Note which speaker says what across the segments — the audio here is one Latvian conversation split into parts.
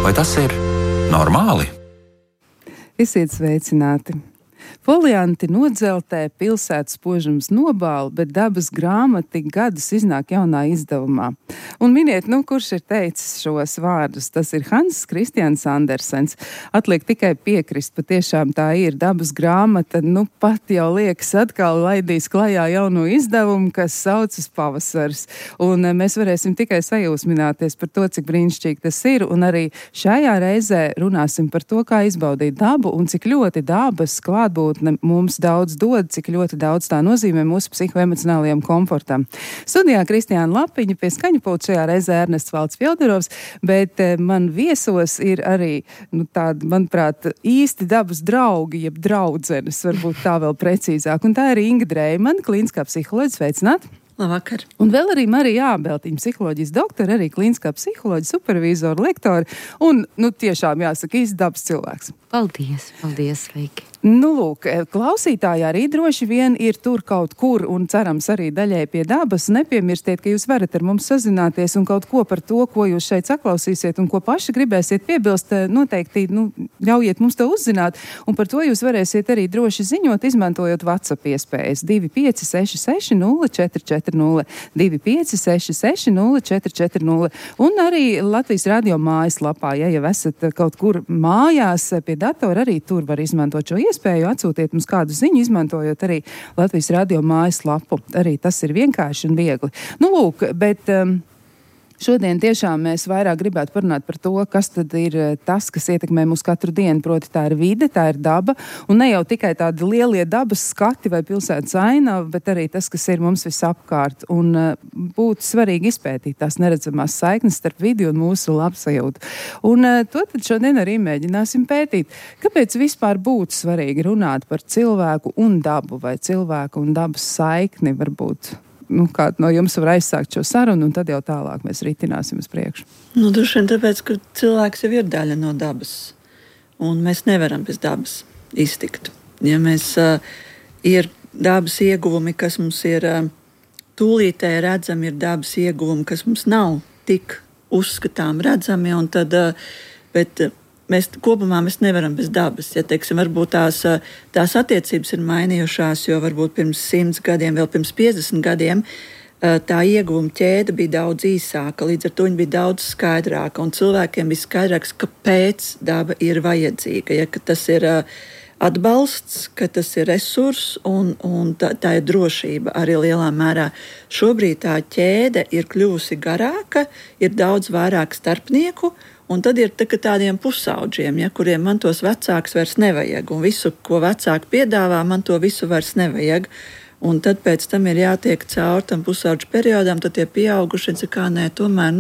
Speaker 1: Vai tas ir normāli?
Speaker 2: Esiet sveicināti! Folianti nodzeltē, pilsētas spožums nobāla, bet dabas grāmata tik gadus iznāk jaunā izdevumā. Un miniet, kurš ir teicis šos vārdus? Tas ir Hans Kristians Andersens. Atliek tikai piekrist, patiešām tā ir dabas grāmata. Pat jau liekas atkal laidīs klajā jauno izdevumu, kas saucas Pavasaris. Un mēs varēsim tikai sajūsmināties par to, cik brīnišķīgi tas ir. Un arī šajā reizē runāsim par to, kā izbaudīt dabu un cik ļoti dabas klātbūtne mums daudz dod, cik ļoti daudz tā nozīmē mūsu psihoemocionālajam komfortam. Studijā Kristiāna Lapiņa, pie skaņu pulta šajā reizē Ernests Valds Fjodorovs, bet man viesos ir arī, tādi, manuprāt, īsti dabas draugi, jeb draudzenes, varbūt tā vēl precīzāk. Un tā ir Inga Dreimana, klīniskā psiholoģija, sveicināt!
Speaker 3: Labvakar.
Speaker 2: Un vēl arī Marija Ābeltiņa, psiholoģijas doktora, arī klīniskā psiholoģija, supervizora, lektora un, tiešām jāsaka, īsti dabas cilvēks.
Speaker 3: Paldies, sveiki.
Speaker 2: Lūk, klausītāji arī droši vien ir tur kaut kur un cerams arī daļai pie dabas. Nepiemirstiet, ka jūs varat ar mums sazināties un kaut ko par to, ko jūs šeit saklausīsiet un ko paši gribēsiet piebilst, noteikti, ļaujiet mums to uzzināt. Un par to jūs varēsiet arī droši ziņot, izmantojot WhatsApp iespējas 2566 0440, 2566 0440. Un arī Latvijas radio mājaslapā, ja jau esat kaut kur mājās pie datora, arī tur var izmantot šo iespēju, atsūtiet mums kādu ziņu, izmantojot arī Latvijas radio mājaslapu. Arī tas ir vienkārši un viegli. Lūk, bet šodien tiešām mēs vairāk gribētu parunāt par to, kas tad ir tas, kas ietekmē mūs katru dienu, proti tā ir vide, tā ir daba, un ne jau tikai tādi lielie dabas skati vai pilsētas ainava, bet arī tas, kas ir mums visapkārt, un būtu svarīgi izpētīt tās neredzamās saiknes starp vidi un mūsu labsajūtu. Un to tad šodien arī mēģināsim pētīt. Kāpēc vispār būtu svarīgi runāt par cilvēku un dabu, vai cilvēku un dabas saikni varbūt? Kāds no jums var aizsākt šo sarunu, un tad jau tālāk mēs ritināsim uz priekšu.
Speaker 3: Droši vien tāpēc, ka cilvēks jau ir daļa no dabas, un mēs nevaram bez dabas iztikt. Ja mēs ir dabas ieguvumi, kas mums ir tūlītēji redzami, ir dabas ieguvumi, kas mums nav tik uzskatām redzami, un tad, bet mēs kopumā nevaram bez dabas. Ja, teiksim, varbūt tās attiecības ir mainījušās, jo varbūt pirms 100 gadiem, vēl pirms 50 gadiem tā ieguvuma ķēde bija daudz īsāka, līdz ar to viņa bija daudz skaidrāka, un cilvēkiem bija skaidrāks, kāpēc daba ir vajadzīga. Ja, ka tas ir atbalsts, ka tas ir resurss un tā ir drošība arī lielā mērā. Šobrīd tā ķēde ir kļuvusi garāka, ir daudz vairāk starpnieku, un tad ir tādiem pusauģiem, ja, kuriem man tos vecāks vairs nevajag, un visu, ko vecāki piedāvā, man to visu vairs nevajag. Un tad pēc tam ir jātiek cauri tam pusauģu periodam, tad tie pieauguši, kā nē, tomēr,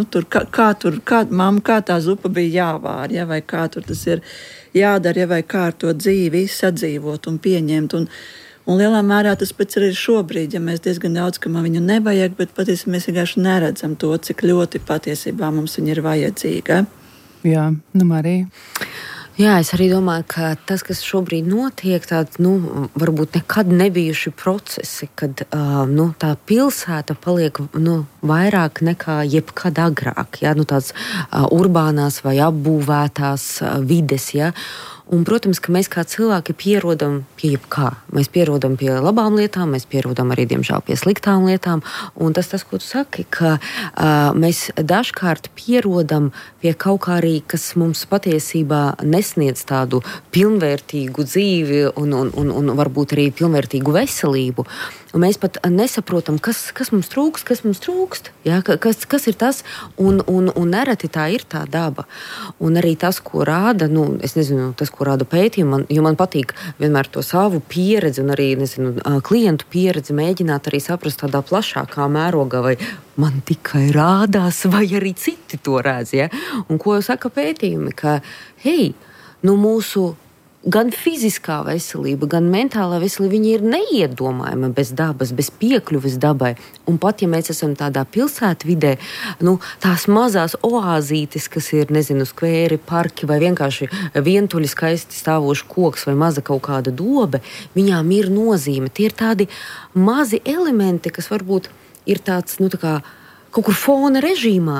Speaker 3: kā tā zupa bija jāvār, ja, vai kā tur tas ir jādara, ja, vai kā ar to dzīvi sadzīvot un pieņemt. Un lielā mērā tas pēc arī šobrīd, ja mēs diezgan daudz, ka man viņu nevajag, bet patiesībā mēs vienkārši neredzam to, cik ļoti patiesībā mums viņa ir vajadzīga.
Speaker 2: Jā, Marija.
Speaker 4: Jā, es arī domāju, ka tas, kas šobrīd notiek, varbūt nekad nebijuši procesi, kad tā pilsēta paliek vairāk nekā jebkad agrāk. Ja? Tāds urbānās vai apbūvētās vides. Ja? Un, protams, ka mēs kā cilvēki pierodam pie jebkā. Mēs pierodam pie labām lietām, mēs pierodam arī, diemžēl, pie sliktām lietām. Un tas, ko tu saki, ka mēs dažkārt pierodam pie kaut kā arī, kas mums patiesībā nesniedz tādu pilnvērtīgu dzīvi un varbūt arī pilnvērtīgu veselību. Un mēs pat nesaprotam, kas mums trūkst, ja? Kas ir tas, un nereti tā ir tā daba. Un arī tas, ko rāda, es nezinu, tas, ko rāda pētījumi, jo man patīk vienmēr to savu pieredzi un arī, klientu pieredzi mēģināt arī saprast tādā plašākā mērogā, vai man tikai rādās, vai arī citi to redz, ja? Un ko saka pētījumi, ka, mūsu gan fiziskā veselība, gan mentālā veselība, viņi ir neiedomājama bez dabas, bez piekļuves dabai. Un pat, ja mēs esam tādā pilsētvidē, tās mazās oāzītes, kas ir, skvēri, parki vai vienkārši vientuļi skaisti stāvoši koks vai maza kaut kāda dobe, viņām ir nozīme. Tie ir tādi mazi elementi, kas varbūt ir tāds, kaut kur fona režīmā,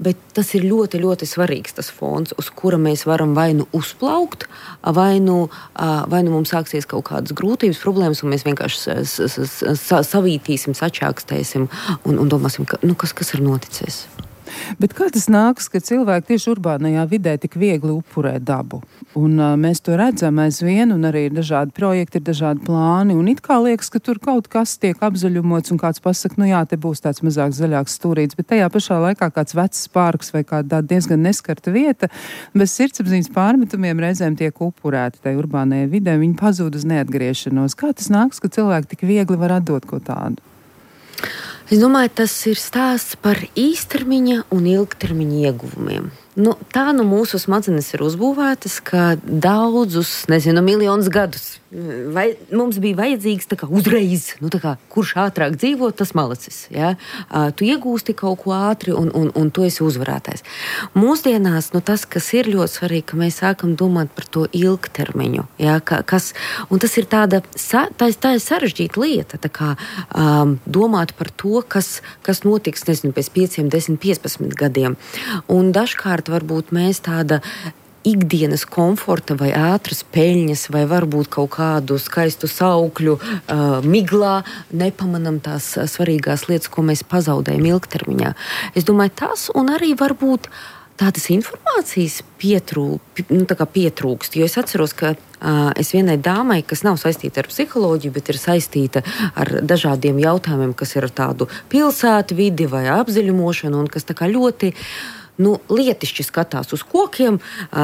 Speaker 4: bet tas ir ļoti, ļoti svarīgs tas fons, uz kura mēs varam vai nu uzplaukt, vai nu mums sāksies kaut kādas grūtības, problēmas, un mēs vienkārši savītīsim, sačākstēsim un domāsim, ka, kas ir noticis.
Speaker 2: Bet kā tas nākas, ka cilvēki tieši urbānajā vidē tik viegli upurē dabu? Un mēs to redzam aizvien, un arī ir dažādi projekti, ir dažādi plāni, un it kā liekas, ka tur kaut kas tiek apzaļumots, un kāds pasaka, te būs tāds mazāk zaļāks stūrīts, bet tajā pašā laikā kāds vecs parks vai kāda diezgan neskarta vieta, bez sirdsapziņas pārmetumiem reizēm tiek upurēti tai urbānajai vidē, viņi pazūd uz neatgriešanos. Kā tas nākas, ka cilvēki tik viegli var atdot ko tādu?
Speaker 4: Es domāju, tas ir stāsts par īstermiņa un ilgtermiņa ieguvumiem. Tā mūsu smadzenes ir uzbūvētas, ka daudzus, miljonus gadus mums bija vajadzīgs uzreiz, kurš ātrāk dzīvo, tas malacis. Ja? Tu iegūsti kaut ko ātri un tu esi uzvarētājs. Mūsdienās tas, kas ir ļoti svarīgi, ka mēs sākam domāt par to ilgtermiņu. Ja? Un tas ir tā ir sarežģīta lieta, domāt par to, kas notiks, pēc 5, 10, 15 gadiem. Un dažkārt varbūt mēs tāda ikdienas komforta vai ātras peļņas vai varbūt kaut kādu skaistu saukļu miglā nepamanam tās svarīgās lietas, ko mēs pazaudējam ilgtermiņā. Es domāju, tas un arī varbūt tādas informācijas pietrūkst, jo es atceros, ka es vienai dāmai, kas nav saistīta ar psiholoģiju, bet ir saistīta ar dažādiem jautājumiem, kas ir ar tādu pilsētu vidi vai apzaļumošanu un kas ļoti lietišķi skatās uz kokiem,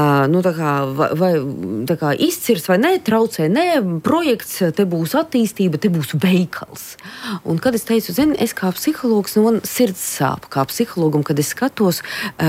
Speaker 4: vai izcirs vai nē, traucē, nē, projekts, te būs attīstība, te būs veikals. Un kad es teicu, es kā psihologs, man sirds sāp kā psihologam, kad es skatos,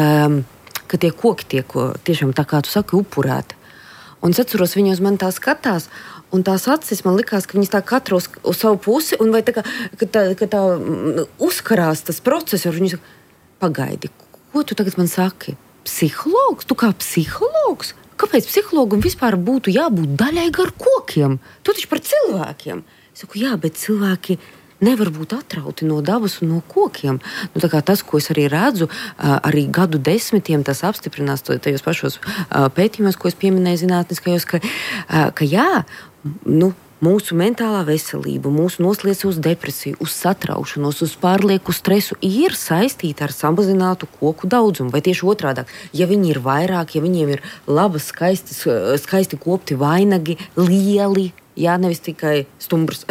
Speaker 4: ka tie koki tiek tiešām tā kā tu saki upurēti. Un es atceros, viņi uz mani tā skatās, un tās acis man likās, ka viņas tā katra uz savu pusi, un vai ka tā uzkarās tas process, un viņi saka, pagaidi, ko tu tagad man saki? Psihologs? Tu kā psihologs? Kāpēc psihologam vispār būtu jābūt daļai gar kokiem? Tu taču par cilvēkiem. Es saku, jā, bet cilvēki nevar būt atrauti no dabas un no kokiem. Tas, ko es arī redzu, arī gadu desmitiem tas apstiprinās tajos pašos pētījumos, ko es pieminēju zinātniskajos, ka jā, mūsu mentālā veselība, mūsu noslēdz uz depresiju, uz satraušanos, uz pārlieku stresu ir saistīta ar samazinātu koku daudzumu. Vai tieši otrādāk, ja viņi ir vairāk, ja viņiem ir labas, skaisti kopti vainagi, lieli, nevis tikai stumbrs.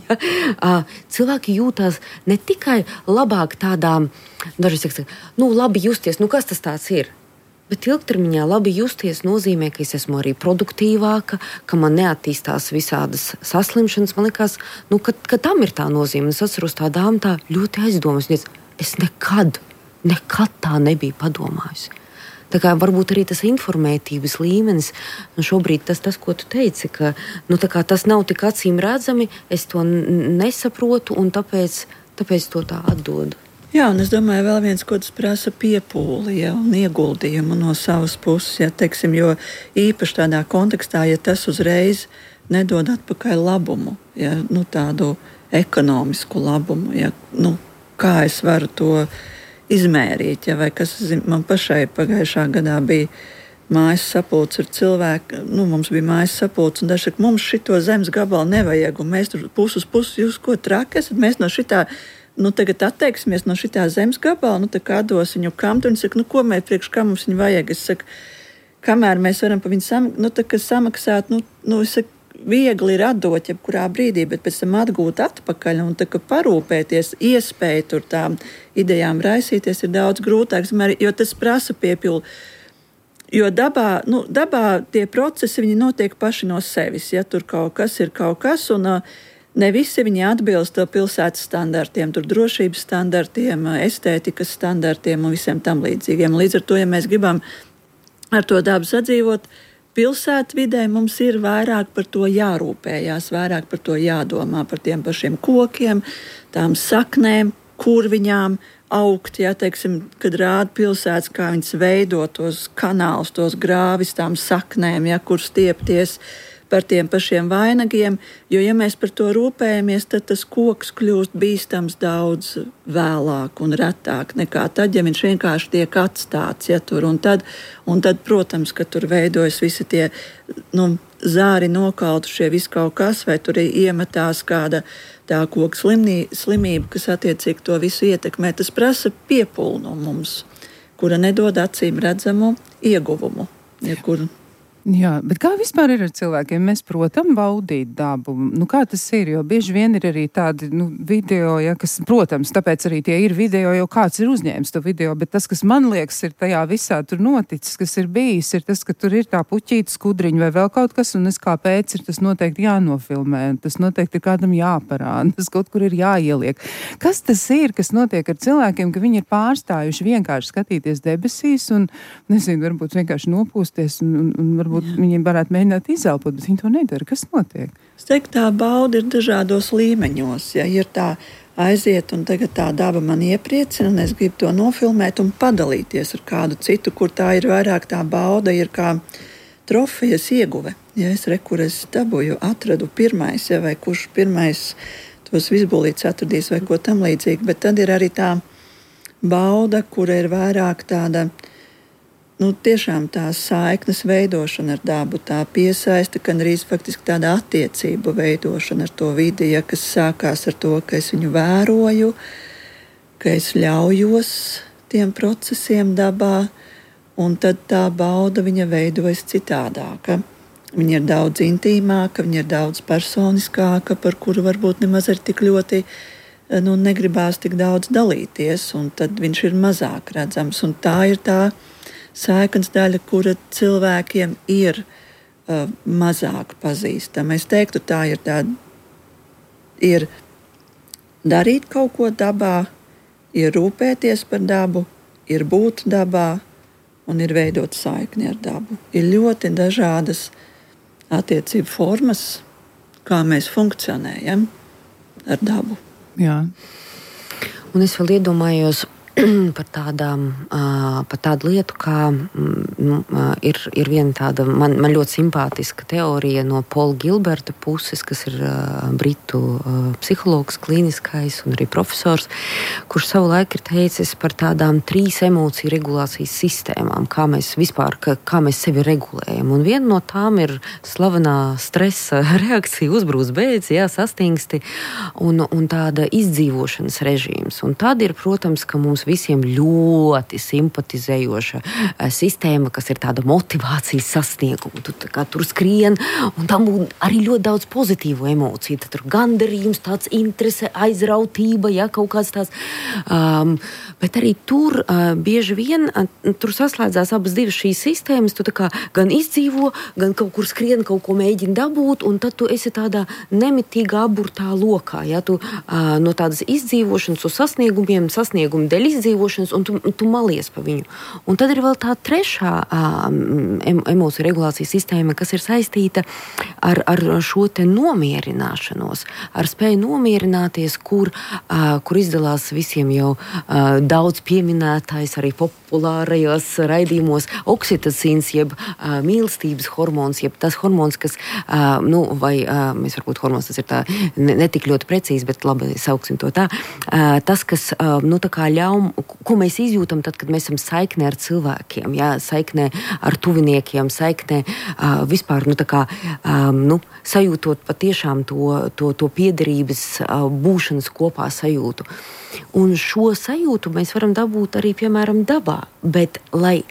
Speaker 4: Cilvēki jūtās ne tikai labāk tādām, daži saka, labi justies, kas tas tāds ir? Bet ilgtermiņā labi justies nozīmē, ka es esmu arī produktīvāka, ka man neattīstās visādas saslimšanas. Man liekas, ka tam ir tā nozīme. Es atceros tā dāma tā ļoti aizdomas. Es nekad tā nebiju padomājusi. Tā kā varbūt arī tas informētības līmenis, šobrīd tas, ko tu teici, ka tas nav tik acīm redzami, es to nesaprotu un tāpēc to tā atdodu.
Speaker 3: Jā, un es domāju, vēl viens, ko tas prasa piepūli un ieguldījumu no savas puses. Teiksim, jo īpaši tādā kontekstā, ja tas uzreiz nedod atpakaļ labumu, tādu ekonomisku labumu, kā es varu to izmērīt, vai kas man pašai pagājušā gadā bija mājas sapulce ar cilvēku, mums bija mājas sapulce, un daži saka, mums šito zemes gabalu nevajag, un mēs tur pusi uz pusi, jūs ko traki esat, mēs no šitā tagad atteiksimies no šitā zemes gabala, kā dos viņu kam, tad viņi saka, ko mēs priekš kā mums viņu vajag. Es saku, kamēr mēs varam pa viņu samaksāt, es saku, viegli ir atdot jebkurā brīdī, bet pēc tam atgūt atpakaļ un parūpēties, iespēju tur tām idejām raisīties ir daudz grūtāk, jo tas prasa piepildu. Jo dabā tie procesi, viņi notiek paši no sevis, tur kaut kas ir kaut kas, un ne visi viņi atbilst pilsētas standartiem, tur drošības standartiem, estētikas standartiem un visiem tam līdzīgiem. Līdz ar to, ja mēs gribam ar to dabu sadzīvot, pilsētvidē mums ir vairāk par to jārūpējās, vairāk par to jādomā, par tiem pašiem kokiem, tām saknēm, kur viņām augt, teiksim, kad rāda pilsētas, kā viņas veido tos kanālus, tos grāvis, tām saknēm, kur stiepties, par tiem pašiem vainagiem, jo, ja mēs par to rūpējamies, tad tas koks kļūst bīstams daudz vēlāk un retāk nekā tad, ja viņš vienkārši tiek atstāts, ja tur, un tad, protams, ka tur veidojas visi tie, zāri nokautušie, viss kaut kas, vai tur iemetās kāda tā koka slimība, kas attiecīgi to visu ietekmē. Tas prasa piepūli no mums, kura nedod acīm redzamu ieguvumu.
Speaker 2: Jā, bet kā vispār ir ar cilvēkiem? Mēs, protams, baudīt dabu. Kā tas ir? Jo bieži vien ir arī tādi video, ja, kas, protams, tāpēc arī tie ir video, jo kāds ir uzņēmis to video, bet tas, kas man liekas, ir tajā visā tur noticis, kas ir bijis, ir tas, ka tur ir tā puķīta skudriņa vai vēl kaut kas, un es kāpēc ir tas noteikti jānofilmē, tas noteikti ir kādam jāparāda, tas kaut kur ir jāieliek. Kas tas ir, kas notiek ar cilvēkiem, ka viņi ir pārstājuši vienkārši skatīties debesīs un, nezinu, varbūt vienkārši nopūsties un varbūt viņiem varētu mēģināt izelpot, bet viņi to nedara. Kas notiek?
Speaker 3: Es teiktu, tā bauda ir dažādos līmeņos. Ja ir tā aiziet un tagad tā daba man iepriecina un es gribu to nofilmēt un padalīties ar kādu citu, kur tā ir vairāk tā bauda, ir kā trofejas ieguve. Ja es dabūju, atradu pirmais, ja, vai kurš pirmais tos visbulīts atradīs vai ko tam līdzīgi, bet tad ir arī tā bauda, kura ir vairāk tāda tiešām tā saiknes veidošana ar dabu, tā piesaista, gan arī faktiski tāda attiecību veidošana ar to vidi, ja, kas sākās ar to, ka es viņu vēroju, ka es ļaujos tiem procesiem dabā, un tad tā bauda viņa veidojas citādāka. Viņa ir daudz intīmāka, viņa ir daudz personiskāka, par kuru varbūt nemaz ir tik ļoti negribās tik daudz dalīties, un tad viņš ir mazāk redzams, un tā ir tā saiknes daļa, kura cilvēkiem ir mazāk pazīstama. Es teiktu, tā ir darīt kaut ko dabā, ir rūpēties par dabu, ir būt dabā un ir veidot saikni ar dabu. Ir ļoti dažādas attiecību formas, kā mēs funkcionējam ar dabu.
Speaker 2: Jā.
Speaker 4: Un es vēl iedomājos par tādu lietu, kā ir viena tāda man ļoti simpātiska teorija no Paula Gilberta puses, kas ir britu psihologs, klīniskais un arī profesors, kurš savulaik ir teicis par tādām 3 emociju regulācijas sistēmām, kā mēs sevi regulējam. Un viena no tām ir slavenā stresa reakcija, uzbrūs bēdz, sastingsti un tāda izdzīvošanas režīms. Un tad ir, protams, ka mums visiem ļoti simpatizējoša sistēma, kas ir tāda motivācijas sasnieguma. Tur skrien, un tam būtu arī ļoti daudz pozitīvu emociju. Tad tur gandarījums, tāds interese, aizrautība, kaut kāds tās. Bet arī tur bieži vien tur saslēdzās abas divas šīs sistēmas. Tu gan izdzīvo, gan kaut kur skrien, kaut ko mēģini dabūt, un tad tu esi tādā nemitīgā aburtā lokā. Tu no tādas izdzīvošanas uz sasniegumu dēļ izdzīvošanas, un tu malies pa viņu. Un tad ir vēl tā trešā emociju regulācijas sistēma, kas ir saistīta ar šo te nomierināšanos, ar spēju nomierināties, kur izdalās visiem jau daudz pieminētais arī populārajos raidījumos oksitocīns, jeb mīlestības hormons, jeb tas hormons, kas, mēs varbūt hormons, tas ir tā netik ļoti precīzi, bet labi, sauksim to tā. Tas, kas, tā kā ļauj, ko mēs izjūtam tad, kad mēs esam saiknē ar cilvēkiem, saiknē ar tuviniekiem, saiknē vispār, sajūtot patiešām to piederības būšanas kopā sajūtu. Un šo sajūtu mēs varam dabūt arī, piemēram, dabā, bet lai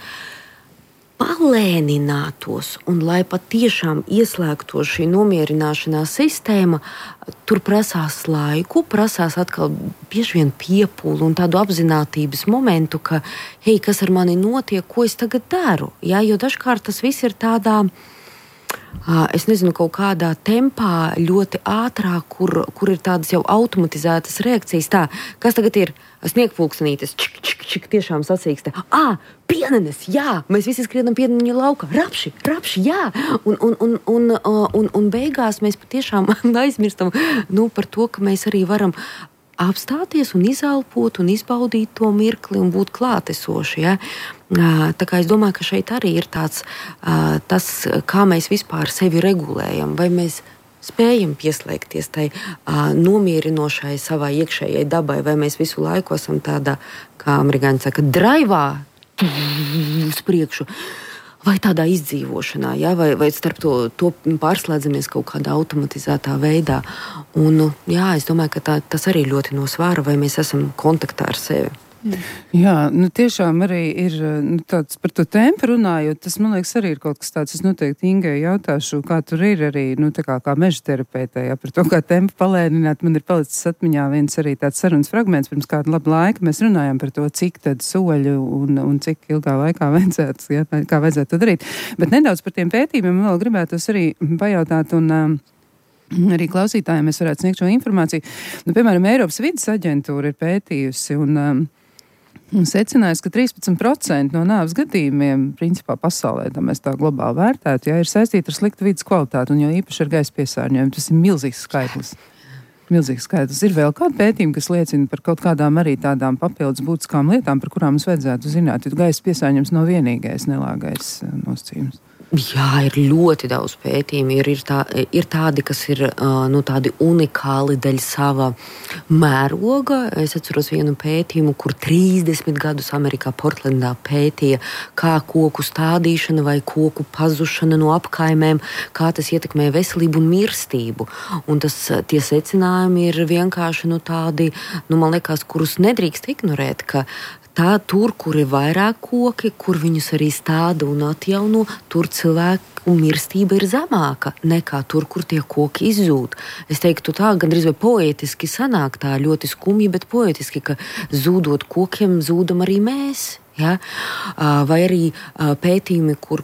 Speaker 4: palēninātos un lai patiešām ieslēgtos šī nomierināšanās sistēma, tur prasās laiku, prasās atkal bieži vien piepūli un tādu apzinātības momentu, ka, kas ar mani notiek, ko es tagad daru? Jo dažkārt tas viss ir tādā, es nezinu, kaut kādā tempā, ļoti ātrā, kur ir tādas jau automatizētas reakcijas. Tā, kas tagad ir? Sniegpulkstenītes, čik, tiešām sacīkstē. Pienenes, mēs visi skrienam pieneņu laukā. Rapši, jā. Un beigās mēs patiešām aizmirstam par to, ka mēs arī varam apstāties un izelpot un izbaudīt to mirkli un būt klātesoši. Ja? Tā kā es domāju, ka šeit arī ir tas, kā mēs vispār sevi regulējam, vai mēs spējam pieslēgties tai nomierinošai savai iekšējai dabai, vai mēs visu laiku esam tādā, kā amerikāņi saka, draivā uz priekšu, vai tādā izdzīvošanā, ja? vai starp to pārslēdzamies kaut kādā automatizētā veidā. Un, jā, es domāju, ka tas arī ļoti no svāra, vai mēs esam kontaktā ar sevi.
Speaker 2: Jā, tiešām arī ir tāds par to tempu runājot, tas, man liekas, arī ir kaut kas tāds, es noteikti Ingai jautāšu, kā tur ir arī, kā meža terapeitē, ja, par to, kā tempu palēnināt, man ir palicis atmiņā viens arī tāds sarunas fragments, pirms kāda laba laika mēs runājām par to, cik tad soļu un cik ilgā laikā vajadzētu, ja, kā vajadzētu to darīt. Bet nedaudz par tiem pētījumiem vēl gribētos arī pajautāt un arī klausītājiem mēs varētu sniegt šo informāciju. Piemēram, Eiropas vides aģentūra ir pētījusi un secinājusi, ka 13% no nāves gadījumiem, principā pasaulē, tā mēs tā globāli vērtētu, ir saistīti ar sliktu vides kvalitāti, un jo īpaši ar gaisa piesārņojumu. Tas ir milzīgs skaitlis. Milzīgs skaitlis. Ir vēl kādi pētījumi, kas liecina par kaut kādām arī tādām papildus būtiskām lietām, par kurām mums vajadzētu zināt, jo gaisa piesārņojums nav vienīgais nelāgais nosacījums.
Speaker 4: Jā, ir ļoti daudz pētījumu. Ir tādi, kas ir tādi unikāli daļ sava mēroga. Es atceros vienu pētījumu, kur 30 gadus Amerikā Portlandā pētīja, kā koku stādīšana vai koku pazušana no apkaimēm, kā tas ietekmē veselību un mirstību. Un tie secinājumi ir vienkārši tādi, man liekas, kurus nedrīkst ignorēt, ka tur, kur ir vairāk koki, kur viņus arī stāda un atjauno, tur cilvēku mirstība ir zemāka nekā tur, kur tie koki izzūd. Es teiktu tā, gandrīz vai poētiski sanāk tā ļoti skumji, bet poētiski, ka zūdot kokiem, zūdam arī mēs. Ja? Vai arī pētījumi, kur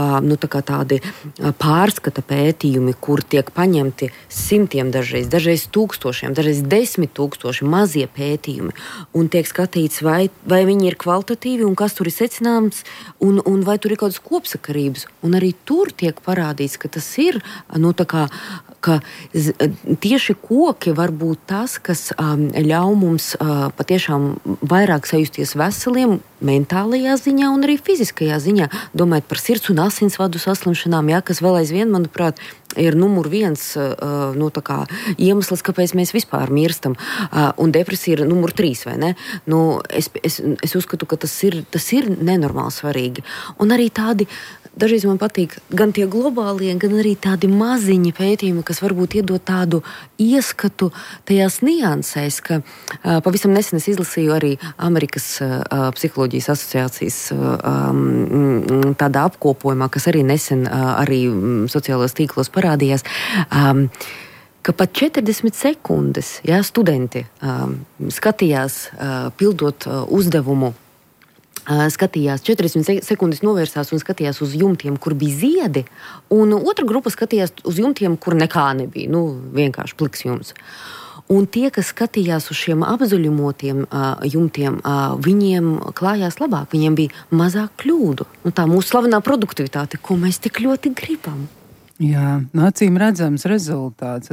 Speaker 4: tādi pārskata pētījumi, kur tiek paņemti simtiem dažreiz 1000, dažreiz 10 000 mazie pētījumi, un tiek skatīts, vai viņi ir kvalitatīvi, un kas tur ir secināms, un vai tur ir kādas kopsakarības. Un arī tur tiek parādīts, ka tas ir, ka tieši koki var būt tas, kas ļauj mums patiešām vairāk sajusties veseliem, mentālajā ziņā un arī fiziskajā ziņā, domājot par sirds un asinsvadu saslimšanām, kas vēl aizvien, manuprāt, ir numur 1 iemesls, kāpēc mēs vispār mirstam. Un depresija ir numur 3, vai ne? Es uzskatu, ka tas ir nenormāli svarīgi. Un arī tādi, dažreiz man patīk gan tie globālie, gan arī tādi maziņi pētījumi, kas varbūt iedod tādu ieskatu tajās niansēs, ka pavisam nesen es izlasīju arī Amerikas psiholoģijas asociācijas tādā apkopojumā, kas arī nesen arī sociālajos tīklos parādījās, ka pat 40 sekundes, studenti skatījās, pildot uzdevumu, skatījās 40 sekundes novērsās un skatījās uz jumtiem, kur bija ziedi, un otra grupa skatījās uz jumtiem, kur nekā nebija, vienkārši pliks jumts. Un tie, kas skatījās uz šiem apzaļumotiem jumtiem, viņiem klājās labāk, viņiem bija mazāk kļūdu. Tā mūsu slavenā produktivitāte, ko mēs tik ļoti gribam.
Speaker 2: Jā, acīm redzams rezultāts.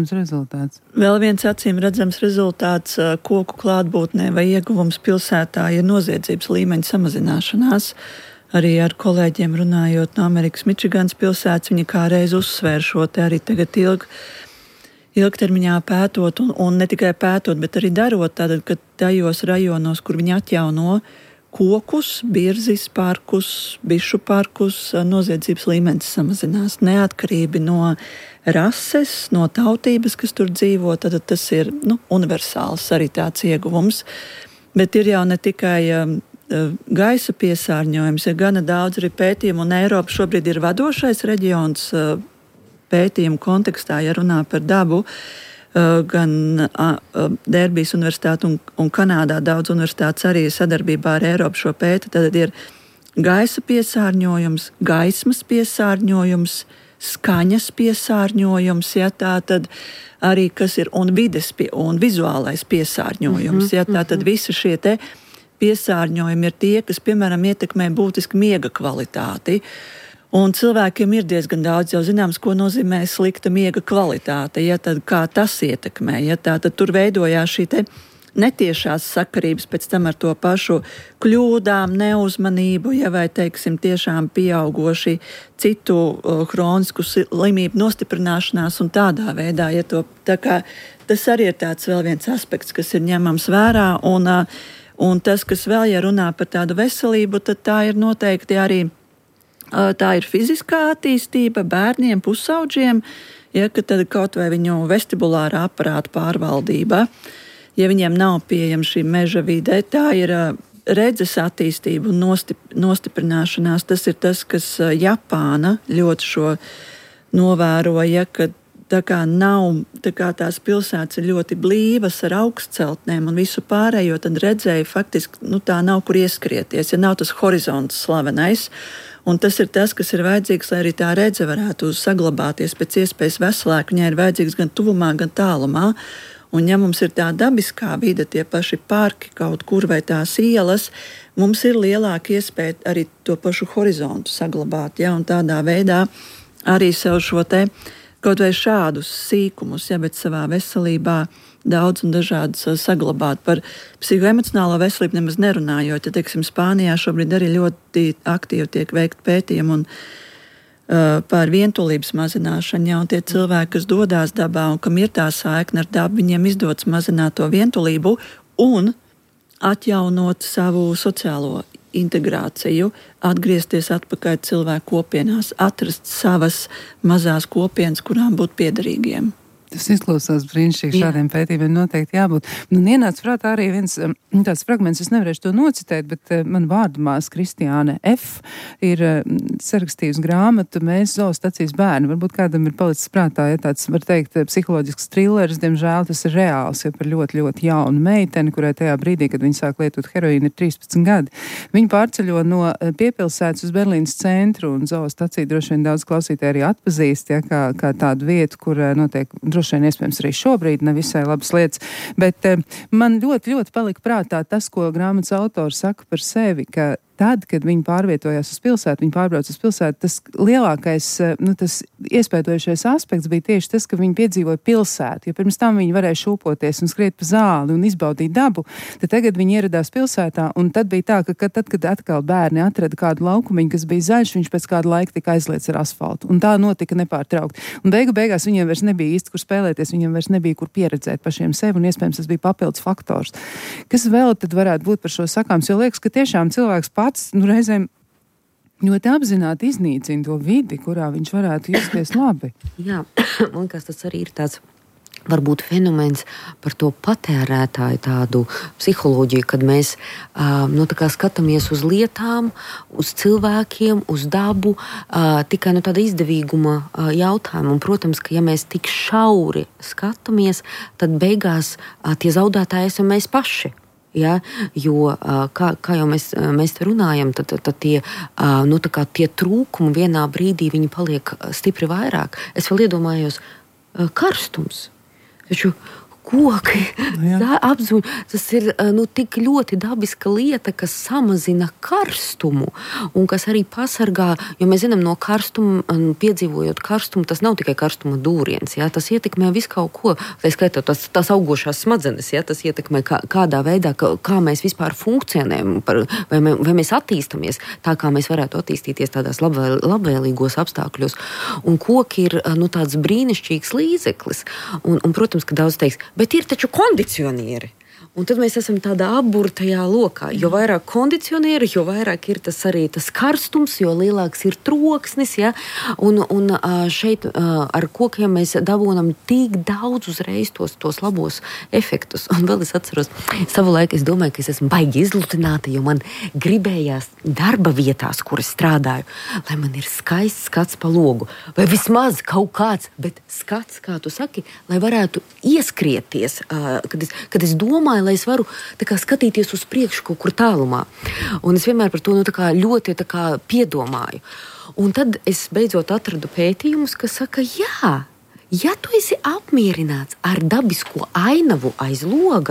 Speaker 3: Vēl viens acīm redzams rezultāts koku klātbūtnē vai ieguvums pilsētā ir noziedzības līmeņa samazināšanās. Arī ar kolēģiem runājot no Amerikas Mičigans pilsētas, viņi kā reiz uzsvēr šo te arī tagad ilgtermiņā pētot un ne tikai pētot, bet arī darot tātad, ka tajos rajonos, kur viņi atjauno kokus, birzis parkus, bišu parkus, noziedzības līmenis samazinās. Neatkarīgi no rases, no tautības, kas tur dzīvo, tad tas ir universāls arī tāds ieguvums. Bet ir jau ne tikai gaisa piesārņojums, ir gana daudz arī pētījumu, un Eiropa šobrīd ir vadošais reģions pētījumu kontekstā, ja runā par dabu. Gan Derbijas universitāte un Kanādā daudz universitātes arī sadarbībā ar Eiropu šo pēta. Tad ir gaisa piesārņojums, gaismas piesārņojums, skaņas piesārņojums, tā tad arī kas ir un vides un vizuālais piesārņojums. Tā tad visi šie te piesārņojumi ir tie, kas, piemēram, ietekmē būtiski miega kvalitāti. Un cilvēkiem ir diezgan daudz jau zināms, ko nozīmē slikta miega kvalitāte, ja tad kā tas ietekmē, ja tā tad tur veidojās šī te netiešās sakarības pēc tam ar to pašu kļūdām, neuzmanību, ja vai, teiksim, tiešām pieaugoši citu hronisku slimību nostiprināšanās un tādā veidā, ja to, tā kā tas arī ir tāds vēl viens aspekts, kas ir ņemams vērā, un tas, kas vēl, ja runā par tādu veselību, tad tā ir noteikti arī, tā ir fiziskā attīstība bērniem, pusaudžiem, ja, ka tad kaut vai viņu vestibulārā aparāta pārvaldība, ja viņiem nav pieejama šī meža vide, tā ir redzes attīstība un nostiprināšanās. Tas ir tas, kas Japāna ļoti šo novēroja, ka tā kā nav, tā kā tās pilsētas ir ļoti blīvas ar augstceltnēm un visu pārējo, tad redzēja faktiski, tā nav kur ieskrieties, ja nav tas horizonts slavenais. Un tas ir tas, kas ir vajadzīgs, lai arī tā redze varētu saglabāties pēc iespējas veselāk. Viņai ir vajadzīgs gan tuvumā, gan tālumā. Un ja mums ir tā dabiskā vide, tie paši parki kaut kur vai tās ielas, mums ir lielāka iespēja arī to pašu horizontu saglabāt. Ja? Un tādā veidā arī sev šo te kaut vai šādus sīkumus, ja, bet savā veselībā daudz un dažādas saglabāt. Par psihoemocionālo veselību nemaz nerunājot. Ja, teiksim, Spānijā šobrīd arī ļoti aktīvi tiek veikt pētījumi un par vientulības mazināšanu, ja, un tie cilvēki, kas dodās dabā un kam ir tā saikne ar dabu, viņiem izdodas mazināt to vientulību un atjaunot savu sociālo integrāciju, atgriezties atpakaļ cilvēku kopienās, atrast savas mazās kopienas, kurām būt piederīgiem.
Speaker 2: Tas izklausās brīnišķīgi, šādiem pētījumiem noteikti jābūt. Man ienāca prātā arī viens tāds fragments, es nevarēšu to nocitēt, bet man vārdamās Kristiāne F. ir sarakstījusi grāmatu Mēs zoostacijas bērni. Varbūt kādam ir palicis prātā, ja tāds, var teikt, psiholoģisks thrillers, diemžēl tas ir reāls, ja par ļoti, ļoti jaunu meiteni, kurai tajā brīdī, kad viņa sāk lietot heroīnu, ir 13 gadi. Viņa pārceļo no piepilsētas uz Berlīnas centru, un zoostaciju droši vien daudz klausītāji arī atpazīst, ja, kā tādu vietu, kur notiek droši vien iespējams arī šobrīd nevisai labas lietas, bet man ļoti, ļoti palika prātā tas, ko grāmatas autors saka par sevi, ka tad, kad viņi pārvietojās uz pilsētu, viņi pārbrauc uz pilsētu, tas lielākais, tas iespētojušais aspekts bija tieši tas, ka viņi piedzīvoja pilsētu. Ja pirms tam viņi varēja šūpoties un skriet pa zāli un izbaudīt dabu, tad tagad viņi ieradās pilsētā, un tad bija tā, ka tad, kad atkal bērni atrada kādu laukumiņu, kas bija zaļš, viņš pēc kāda laika tika aizliets ar asfaltu. Un tā notika nepārtraukti. Un beigās viņiem vairs nebija īsti, kur spēlēties, viņiem vairs nebija, kur pieredzēt pašiem sevi, un iespējams tas bija papildus faktors. Kas vēl tad varētu būt par šo sakāms? Jo liekas, ka tiešām cilvēks pats, reizēm ļoti apzināti iznīcina to vidi, kurā viņš varētu justies labi.
Speaker 4: Jā, man liekas, tas arī ir tāds varbūt fenomens par to patērētāju tādu psiholoģiju, kad mēs skatāmies uz lietām, uz cilvēkiem, uz dabu, tikai no tāda izdevīguma jautājuma. Un, protams, ka ja mēs tik šauri skatāmies, tad beigās tie zaudētāji esam mēs paši. Ja, jo, kā jau mēs te runājam, tad tie, tie trūkumi vienā brīdī viņi paliek stipri vairāk. Es vēl iedomājos karstums. Taču koki, apziņa, tas ir tik ļoti dabiska lieta, kas samazina karstumu un kas arī pasargā, jo mēs zinām no karstuma, piedzīvojot karstumu, tas nav tikai karstuma dūriens, ja, tas ietekmē visu kaut ko, tā skaitā tās augošās smadzenes, ja, tas ietekmē kādā veidā, kā mēs vispār funkcionējam, vai mēs attīstamies tā, kā mēs varētu attīstīties tādās labvēlīgos apstākļos. Un koki ir tāds brīnišķīgs līdzeklis. Un, protams, ka daudz teiks, bet ir taču kondicionieri. Un tad mēs esam tādā apburtajā lokā. Jo vairāk kondicionieri, jo vairāk ir tas arī tas karstums, jo lielāks ir troksnis. Ja? Un šeit ar kokiem mēs dabūnam tik daudz uzreiz tos labos efektus. Un vēl es atceros, savulaik es domāju, ka es esmu baigi izlutināta, jo man gribējās darba vietās, kur es strādāju, lai man ir skaists skats pa logu. Vai vismaz kaut kāds, bet skats, kā tu saki, lai varētu ieskrieties, kad es domāju, lai es varu skatīties uz priekšu kaut kur tālumā. Un es vienmēr par to ļoti piedomāju. Un tad es beidzot atradu pētījumus, kas saka, jā, ja tu esi apmierināts ar dabisko ainavu aiz loga,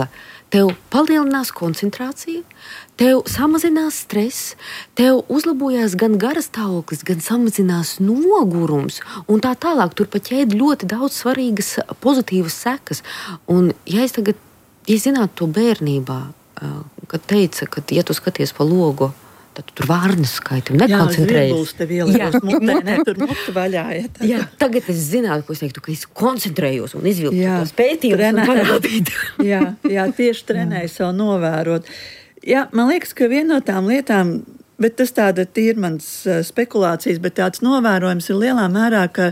Speaker 4: tev palielinās koncentrācija, tev samazinās stress, tev uzlabojās gan garas stāvoklis, gan samazinās nogurums un tā tālāk. Tur pat ķēdi ļoti daudz svarīgas pozitīvas sekas. Un ja es zinātu to bērnībā, kad teica, ka ja tu skaties pa logu, tad tur vārnas skaiti un nekoncentrējies.
Speaker 3: Jā, tur mutu vaļā.
Speaker 4: Jā, tagad es zinātu, ko es teiktu, ka es koncentrējos un izvilku tos pētījumus un parādītu.
Speaker 3: jā, tieši trenēju savu novērot. Jā, man liekas, ka viena no tām lietām, bet tas tāda ir mans spekulācijas, bet tāds novērojums ir lielā mērā, ka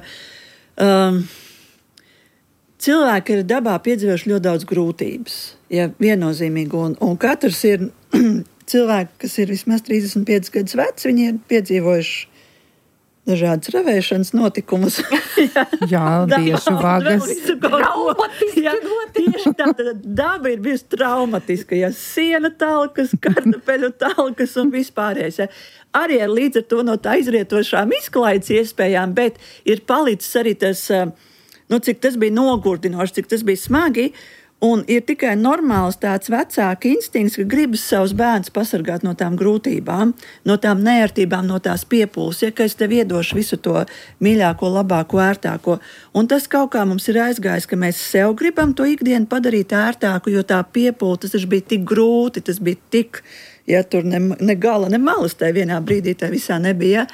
Speaker 3: cilvēki ir dabā piedzīvojuši ļoti daudz grūtības, ja viennozīmīgi, un katrs ir cilvēki, kas ir vismaz 35 gadus veci, viņi ir piedzīvojuši dažādas ravēšanas notikumus.
Speaker 2: Jā, biešu vagas.
Speaker 3: Tieši tāda daba ir bijusi traumatiska. Ja, siena talkas, kartupeļu talkas un vispārējais. Ja. Arī ar līdz ar to no tā izrietošām izklaides iespējām, bet ir palicis arī tas, cik tas bija nogurdinoši, cik tas bija smagi. Un ir tikai normāls tāds vecāka instinkts, ka gribas savus bērnus pasargāt no tām grūtībām, no tām neērtībām, no tās piepūles, ja ka es tev iedošu visu to mīļāko, labāko, ērtāko. Un tas kaut kā mums ir aizgājis, ka mēs sev gribam to ikdienu padarīt ērtāku, jo tā piepūle, tas bija tik grūti, tas bija tik, ja tur ne gala, ne malas tai vienā brīdī tai visā nebija.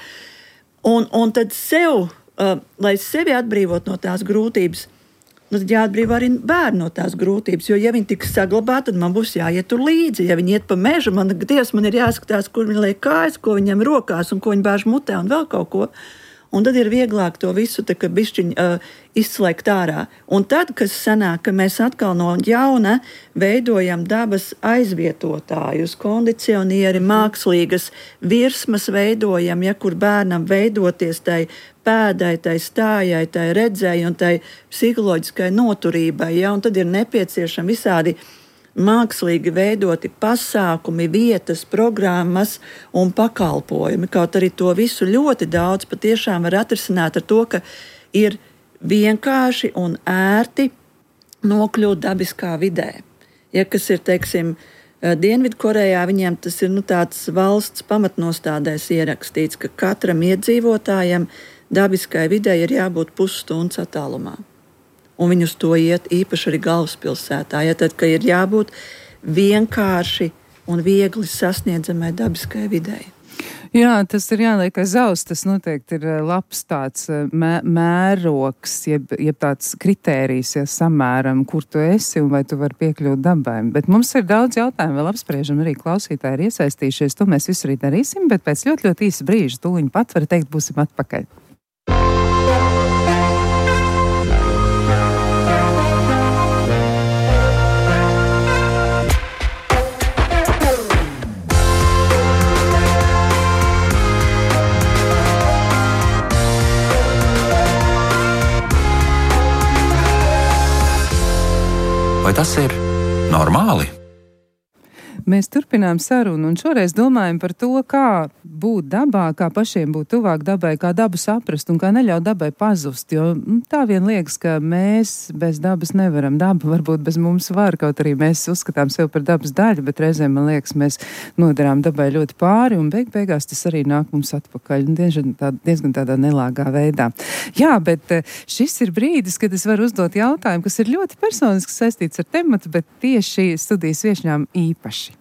Speaker 3: Un tad sev, lai sevi atbrīvot no tās grūtības, tad jāatbrīvo arī bērni no tās grūtības, jo ja viņi tiks saglabāti, tad man būs jāiet tur līdzi. Ja viņi iet pa mežu, man ir jāskatās, kur viņi liek kājas, ko viņam rokās un ko viņi bāž mutē un vēl kaut ko. Un tad ir vieglāk to visu bišķiņ izslēgt ārā. Un tad, kas sanāk, ka mēs atkal no jauna veidojam dabas aizvietotājus, kondicionieri, mākslīgas virsmas veidojam, ja kur bērnam veidoties tai pēdai, tai stājai, tai redzēji un tai psiholoģiskai noturībai. Ja? Un tad ir nepieciešami visādi mākslīgi veidoti pasākumi, vietas, programmas un pakalpojumi. Kaut arī to visu ļoti daudz patiešām var atrisināt ar to, ka ir vienkārši un ērti nokļūt dabiskā vidē. Ja kas ir, teiksim, Dienvidkorejā, viņiem tas ir tāds valsts pamatnostādēs ierakstīts, ka katram iedzīvotājam dabiskai vidē ir jābūt pusstundas attālumā. Un viņi uz to iet īpaši arī galvaspilsētā. Ja tad, ka ir jābūt vienkārši un viegli sasniedzamai dabiskai videi.
Speaker 2: Jā, tas ir jāliek aiz auss. Tas noteikti ir labs tāds mērogs, jeb tāds kritērijs, ja samēram, kur tu esi un vai tu vari piekļūt dabai. Bet mums ir daudz jautājumu, vēl apspriežam, arī klausītāji ir iesaistījušies. To mēs visu arī darīsim, bet pēc ļoti, ļoti īsa brīža tūliņ pat var teikt, būsim atpakaļ.
Speaker 1: Vai tas ir normāli?
Speaker 2: Mēs turpinām sarunu un šoreiz domājam par to, kā būt dabā, kā pašiem būt tuvāk dabai, kā dabu saprast un kā neļaut dabai pazust, jo tā vien liekas, ka mēs bez dabas nevaram. Daba varbūt bez mums var, kaut arī mēs uzskatām sev par dabas daļu, bet reizēm, man liekas, mēs nodarām dabai ļoti pāri un beigās tas arī nāk mums atpakaļ, diezgan tādā nelāgā veidā. Jā, bet šis ir brīdis, kad es varu uzdot jautājumu, kas ir ļoti personisks saistīts ar tematu, bet tieši studijas viešņām īpaši.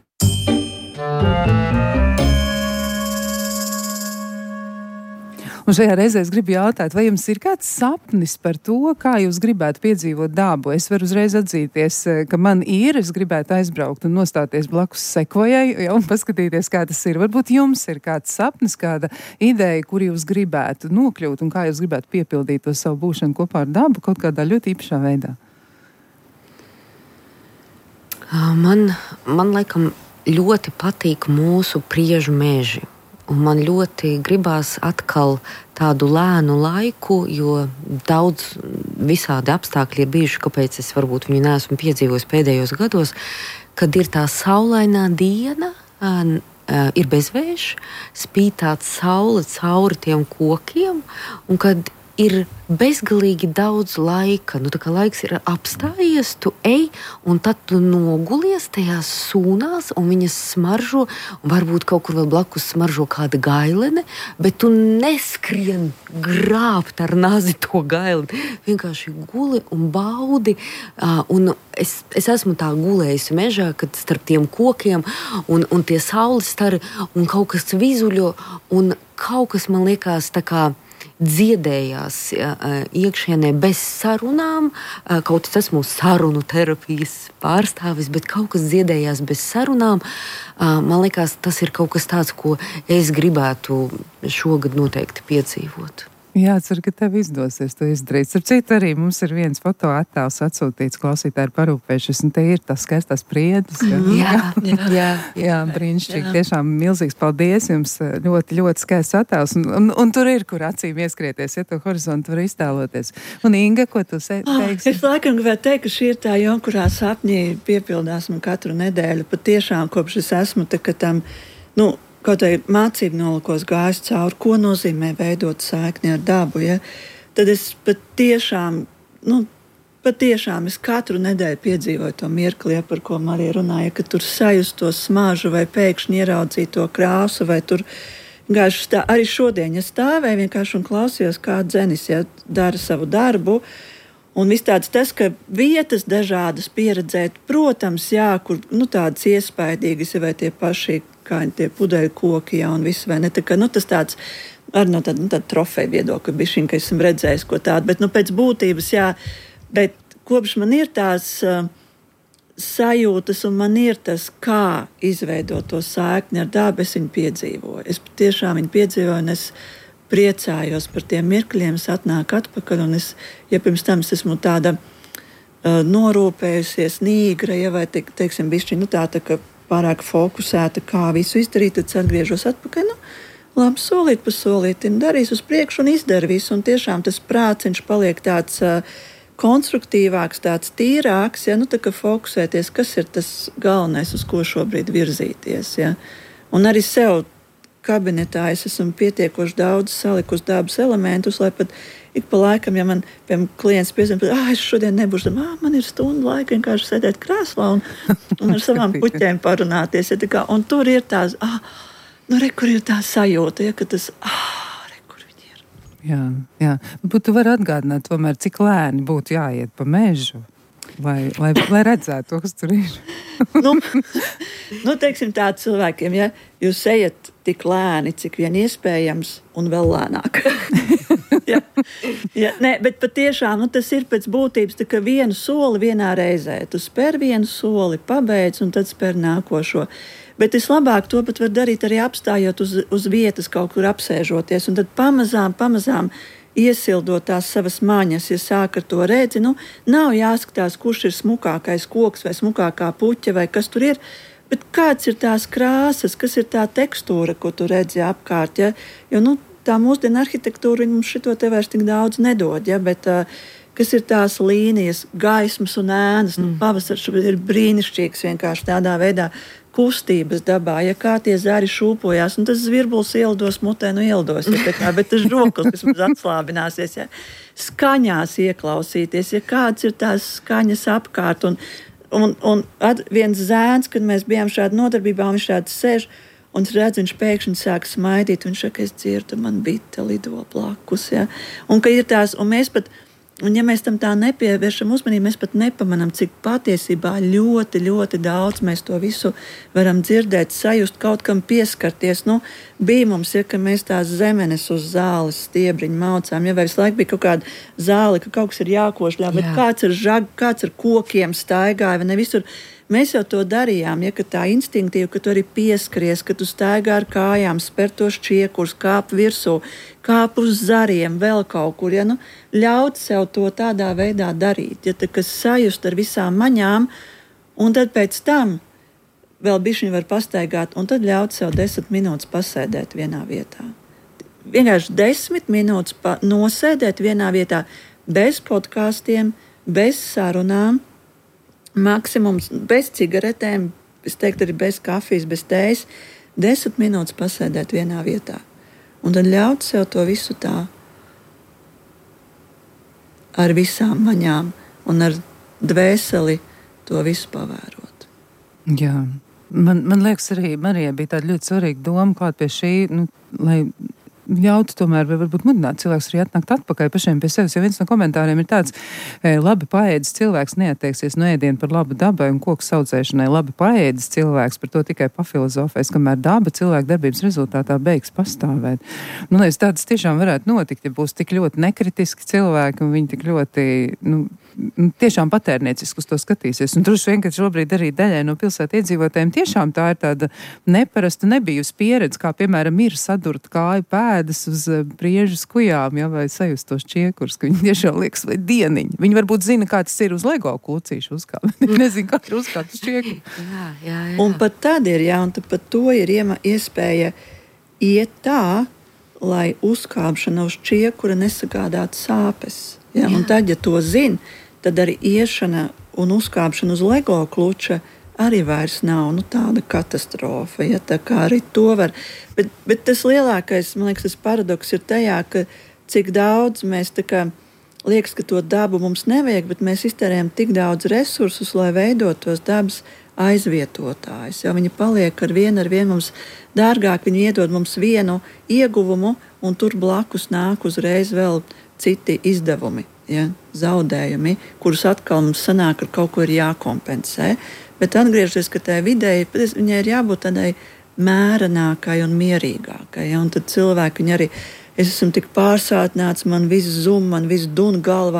Speaker 2: Un šajā reizē es gribu jautāt, vai jums ir kāds sapnis par to, kā jūs gribētu piedzīvot dabu? Es varu uzreiz atzīties, ka man ir, es gribētu aizbraukt un nostāties blakus sekvojai un paskatīties, kā tas ir. Varbūt jums ir kāds sapnis, kāda ideja, kur jūs gribētu nokļūt un kā jūs gribētu piepildīt to savu būšanu kopā ar dabu kaut kādā ļoti īpašā veidā?
Speaker 4: Man laikam ļoti patīk mūsu priežu meži. Un man ļoti gribās atkal tādu lēnu laiku, jo daudz visādi apstākļi ir bijuši, kāpēc es varbūt viņu neesmu piedzīvojis pēdējos gados, kad ir tā saulainā diena, ir bezvējš, spīd tāds saule cauri tiem kokiem, un kad ir bezgalīgi daudz laika. Tā kā laiks ir apstājies, tu ej, un tad tu nogulies tajās sūnās, un viņas smaržo, un varbūt kaut kur vēl blakus smaržo kāda gailene, bet tu neskrien grābt ar nazi to gaileni. Vienkārši guli un baudi. Un es esmu tā gulējusi mežā, kad starp tiem kokiem un tie saules stari, un kaut kas vizuļo, un kaut kas man liekas tā kā dziedējās iekšienē bez sarunām, kaut es esmu sarunu terapijas pārstāvis, bet kaut kas dziedējās bez sarunām. Man liekas, tas ir kaut kas tāds, ko es gribētu šogad noteikti piedzīvot.
Speaker 2: Jā, ceru, ka tev izdosies to izdarīt. Ar citu arī mums ir viens fotoattēls atsūtīts, klausītāji ir parūpējušies, un te ir tas skaistās priedes. Jā, brīnišķīgi. Tiešām milzīgs paldies jums. Ļoti, ļoti skaists attēls. Un tur ir, kur acīm ieskrieties, ja to horizontu var iztēloties. Un Inga, ko tu teiksi?
Speaker 3: Es laikam gribētu teikt, ka šī ir tā joma, kurā sapņi piepildās man katru nedēļu. Pat tiešām, kopš es esmu tā, ka tam, kaut vai mācību nolakos gājis cauri, ko nozīmē veidot saikni ar dabu, ja? Tad es patiešām es katru nedēļu piedzīvoju to mirkli, par ko Marija runāja, ka tur sajust to smaržu vai pēkšņi ieraudzīt to krāsu, vai tur arī šodien, ja stāvēju vienkārši un klausījos, kā dzenis, ja dara savu darbu. Un viss tāds tas, ka vietas dažādas pieredzēt, protams, jā, kur tādas iespaidīgas, vai tie paši, kā tie pudeļu koki, jā, un viss, vai ne, tā kā, tas tāds, arī no tāda trofeja viedokļa bišķiņ, ka esam redzējis ko tādu, bet, pēc būtības, jā, bet kopš man ir tās sajūtas, un man ir tas, kā izveidot to saikni ar dabu, es viņu piedzīvoju. Es tiešām viņu piedzīvoju, un es priecājos par tiem mirkļiem, es atnāku atpakaļ, un ja pirms tam es esmu tāda norūpējusies, nīgra, ja, vai teiksim, bišķi, tā ka pārāk fokusēta, kā visu izdarīt, tad atgriežos atpakaļ, labi, solīt pa solītim, darīs uz priekšu un izdara visu, un tiešām tas prāciņš paliek tāds konstruktīvāks, tāds tīrāks, ja, tā kā fokusēties, kas ir tas galvenais, uz ko šobrīd virzīties, ja. Un arī sev kabinetā es esmu pietiekoši daudz salikus dabas elementus, lai pat ik pa laikam, ja man, piemēram, klients piezina, es šodien nebūšu, man ir stunda laika vienkārši sēdēt krēslā un ar savām puķēm parunāties. Ja, kā, un tur ir tās, kur ir tā sajūta, ja, ka tas, kur viņi ir.
Speaker 2: Jā. Bet tu vari atgādināt tomēr, cik lēni būtu jāiet pa mežu. Lai redzētu to, kas tur ir.
Speaker 3: Teiksim tā cilvēkiem, ja jūs ejat tik lēni, cik vien iespējams, un vēl lēnāk. Bet patiešām tas ir pēc būtības, tā, ka vienu soli vienā reizē. Tu spēr vienu soli, pabeidz, un tad spēr nākošo. Bet vislabāk to pat var darīt arī apstājot uz vietas, kaut kur apsēžoties, un tad pamazām iesildot tās savas maņas, ja sāk ar to redzi, nav jāskatās, kurš ir smukākais koks vai smukākā puķa vai kas tur ir, bet kāds ir tās krāsas, kas ir tā tekstūra, ko tu redzi apkārt, ja? Jo, tā mūsdienu arhitektūra mums šito te vairs tik daudz nedod, ja? Bet kas ir tās līnijas, gaismas un ēnas, pavasars ir brīnišķīgs vienkārši tādā veidā, kustības dabā, ja kā tie zari šūpojās, un tas zvirbulis ielidos mutē, ielidos, ja, kā, bet tas žoklis, kas mums atslābināsies, ja, skaņās ieklausīties, ja kāds ir tās skaņas apkārt, un viens zēns, kad mēs bijām šādi nodarbībā, un viņš šādi sēž, un es redzu, viņš pēkšņi sāk smaidīt, un viņš saka, es dzirdu, man bite lido blakus, ja, un ka ir tās, un mēs pat, un ja mēs tam tā nepievēršam uzmanību, mēs pat nepamanām, cik patiesībā ļoti, ļoti daudz mēs to visu varam dzirdēt, sajust, kaut kam pieskarties. Bija mums, ja, ka mēs tās zemenes uz zāles stiebriņu maucām, ja, vai visu laiku bija kaut kāda zāle, ka kaut kas ir jākošļā, bet kāds ar kokiem staigāja, vai ne visur. Mēs jau to darījām, ja, ka tā instinktīvi, ka tu arī pieskaries, ka tu staigā ar kājām, spēr tos čiekurs, kāp virsū, kāp uz zariem, vēl kaut kur, ja, ļaut sev to tādā veidā darīt, ja, tā, kas sajust ar visām maņām, un tad pēc tam vēl bišķiņ var pastaigāt, un tad ļaut sev 10 minūtes pasēdēt vienā vietā. Vienkārši 10 minūtes nosēdēt vienā vietā, bez podkāstiem, bez sarunām, maksimums bez cigaretēm, es teiktu arī bez kafijas, bez tējas, 10 minūtes pasēdēt vienā vietā. Un tad ļaut sev to visu tā ar visām maņām un ar dvēseli to visu pavērot.
Speaker 2: Jā. Man liekas, arī Marijai bija tāda ļoti svarīga doma klāt pie šī, lai ļautu tomēr varbūt mudināt cilvēks arī atnākt atpakaļ pašiem pie sevis, jo viens no komentāriem ir tāds, labi paēdis cilvēks neatteiksies no ēdiena par labu dabai un koku saudzēšanai, labi paēdis cilvēks par to tikai pafilozofēs, kamēr daba cilvēku darbības rezultātā beigs pastāvēt. Liekas, tādas tiešām varētu notikt, ja būs tik ļoti nekritiski cilvēki un viņi tik ļoti, tiešām patērnieciski uz to skatīsies. Un droši vien, ka šobrīd arī daļai no pilsētu iedzīvotājiem tiešām tā ir tāda neparasta nebijusi pieredze, kā piemēram ir sadurt kāju pēdas uz priežu skujām, vai sajust tos čiekurs, ka viņi tiešām liekas vai dieniņi. Viņi varbūt zina, kā tas ir uz Lego kulcīšu uzkāpt. Viņi nezina, kā ir uzkāpt uz čiekuru.
Speaker 4: Jā.
Speaker 3: Un pat tad ir, un pat to ir iespēja iet tā, lai uzkāpšana uz čiekura nesagādātu sāpes. Jā. Un tad, ja to zina, tad arī iešana un uzkāpšana uz Lego kluča arī vairs nav tāda katastrofa. Ja, tā kā arī to var. Bet tas lielākais, man liekas, tas paradoks ir tajā, ka cik daudz mēs liekas, ka to dabu mums nevajag, bet mēs iztērējam tik daudz resursus, lai veidotos dabas aizvietotājus. Ja, viņi paliek ar vienu mums dārgāk, viņi iedod mums vienu ieguvumu, un tur blakus nāk uzreiz vēl citi izdevumi. Ja, zaudējumi, kurus atkal mums sanāk ar kaut ko ir jākompensē, bet atgriežoties, ka tai videi, viņai ir jābūt tādai mērenākai un mierīgākai, ja, un tad cilvēki, viņi arī, es esmu tik pārsātināts, man viss zum, man viss dun galvā,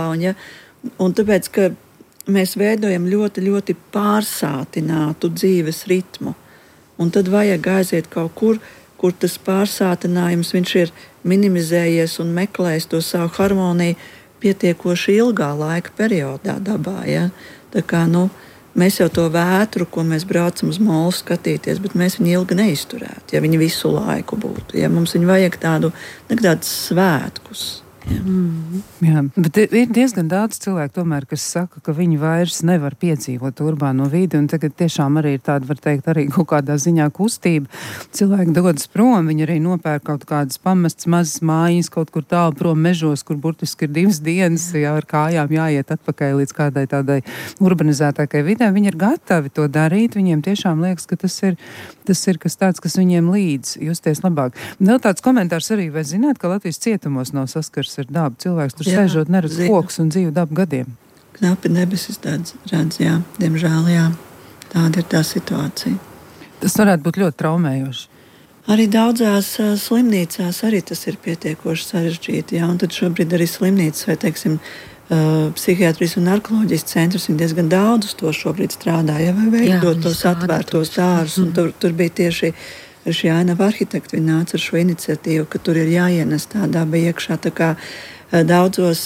Speaker 3: un tāpēc, ka mēs veidojam ļoti, ļoti pārsātinātu dzīves ritmu, un tad vajag aiziet kaut kur tas pārsātinājums, viņš ir minimizējies un meklējis to savu harmoniju pietiekoši ilgā laika periodā dabā. Ja? Tā kā, mēs jau to vētru, ko mēs braucam uz molu skatīties, bet mēs viņu ilgi neizturētu, ja viņi visu laiku būtu. Ja? Mums viņu vajag tādus svētkus. Ja.
Speaker 2: Jā, bet ir diezgan daudz cilvēku tomēr, kas saka, ka viņi vairs nevar piedzīvot urbāno vidi, un tagad tiešām arī ir tāda, var teikt, arī kaut kādā ziņā kustība. Cilvēki dodas prom, viņi arī nopērk kaut kādas pamestas mazas mājas kaut kur tālu prom mežos, kur burtiski ir 2 dienas, jā, ar kājām jāiet atpakaļ līdz kādai tādai urbanizētākai vidē. Viņi ir gatavi to darīt, viņiem tiešām liekas, ka tas ir kas tāds, kas viņiem līdz justies labāk. Vēl tāds komentārs arī, vai zināt, ka Latvijas cietumos nav saskars ar dabu. Cilvēks tur sēžot neredz kokus un dzīvu dabu gadiem.
Speaker 3: Knapi debesis redz, jā, diemžēl, jā. Tāda ir tā situācija.
Speaker 2: Tas varētu būt ļoti traumējoši.
Speaker 3: Arī daudzās slimnīcās arī tas ir pietiekoši sarežģīti, jā, un tad šobrīd arī slimnīcas vai, teiksim, psihiatrijas un narkoloģijas centrs ir diezgan daudz uz to šobrīd strādā, ja, vai veidot tos atvērtos dārzus, un tur bija tieši šī ainava arhitekti, viņi nāca ar šo iniciatīvu, ka tur ir jāienes tā daba iekšā, tā kā daudzos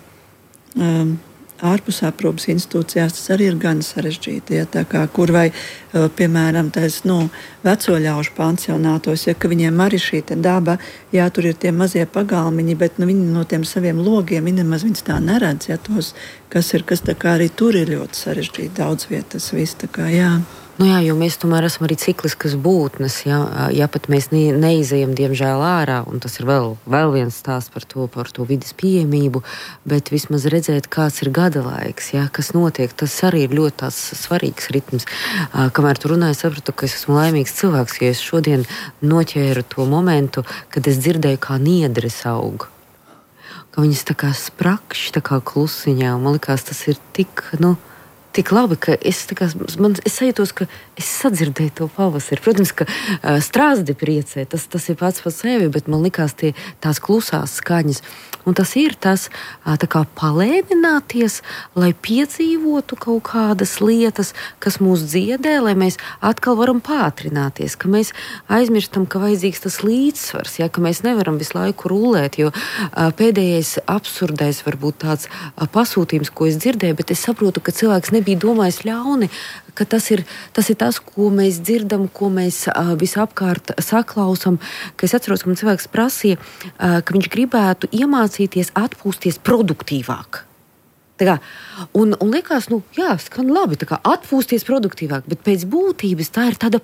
Speaker 3: ārpus aprūpes institūcijās tas arī ir gan sarežģīti, ja, tā kā, kur vai, piemēram, veco ļaužu pansionātos, ja, ka viņiem arī šī daba, jā, tur ir tie mazie pagalmiņi, bet viņi no tiem saviem logiem, viņi nemaz viņus tā neredz, ja, tos, kas tā kā arī tur ir ļoti sarežģīti daudz vietas, viss tā kā, jā.
Speaker 4: Jā, jo mēs tomēr esam arī cikliskas būtnes, ja pat mēs neizejam, diemžēl, ārā, un tas ir vēl viens stāsts par to vides pieejamību, bet vismaz redzēt, kāds ir gada laiks, ja, kas notiek, tas arī ir ļoti tās svarīgs ritms. Kamēr tu runāji, sapratu, ka es esmu laimīgs cilvēks, jo es šodien noķēru to momentu, kad es dzirdēju, kā niedres aug. Ka viņas tā kā sprakšķi, tā kā klusiņā, un man likās, tas ir tik labi, ka es sajūtos, ka es sadzirdēju to pavasari. Protams, ka strāzdi priecē, tas ir pats par sevi, bet man likās tās klusās skaņas. Un tas ir tas, tā kā palēnināties, lai piedzīvotu kaut kādas lietas, kas mūs dziedē, lai mēs atkal varam pātrināties, ka mēs aizmirstam, ka vajadzīgs tas līdzsvars, ja, ka mēs nevaram visu laiku rullēt, jo pēdējais absurdais varbūt tāds pasūtījums, ko es dzirdēju, bet es saprotu, ka cilvēks nebija domājis ļauni, ka tas ir tas, ko mēs dzirdam, ko mēs visapkārt saklausam, ka es atceros, ka man cilvēks prasīja, ka viņš gribētu iemācīties atpūsties produktīvāk. Tā kā, un liekas, jā, skan labi, tā kā atpūsties produktīvāk, bet pēc būtības tā ir tāda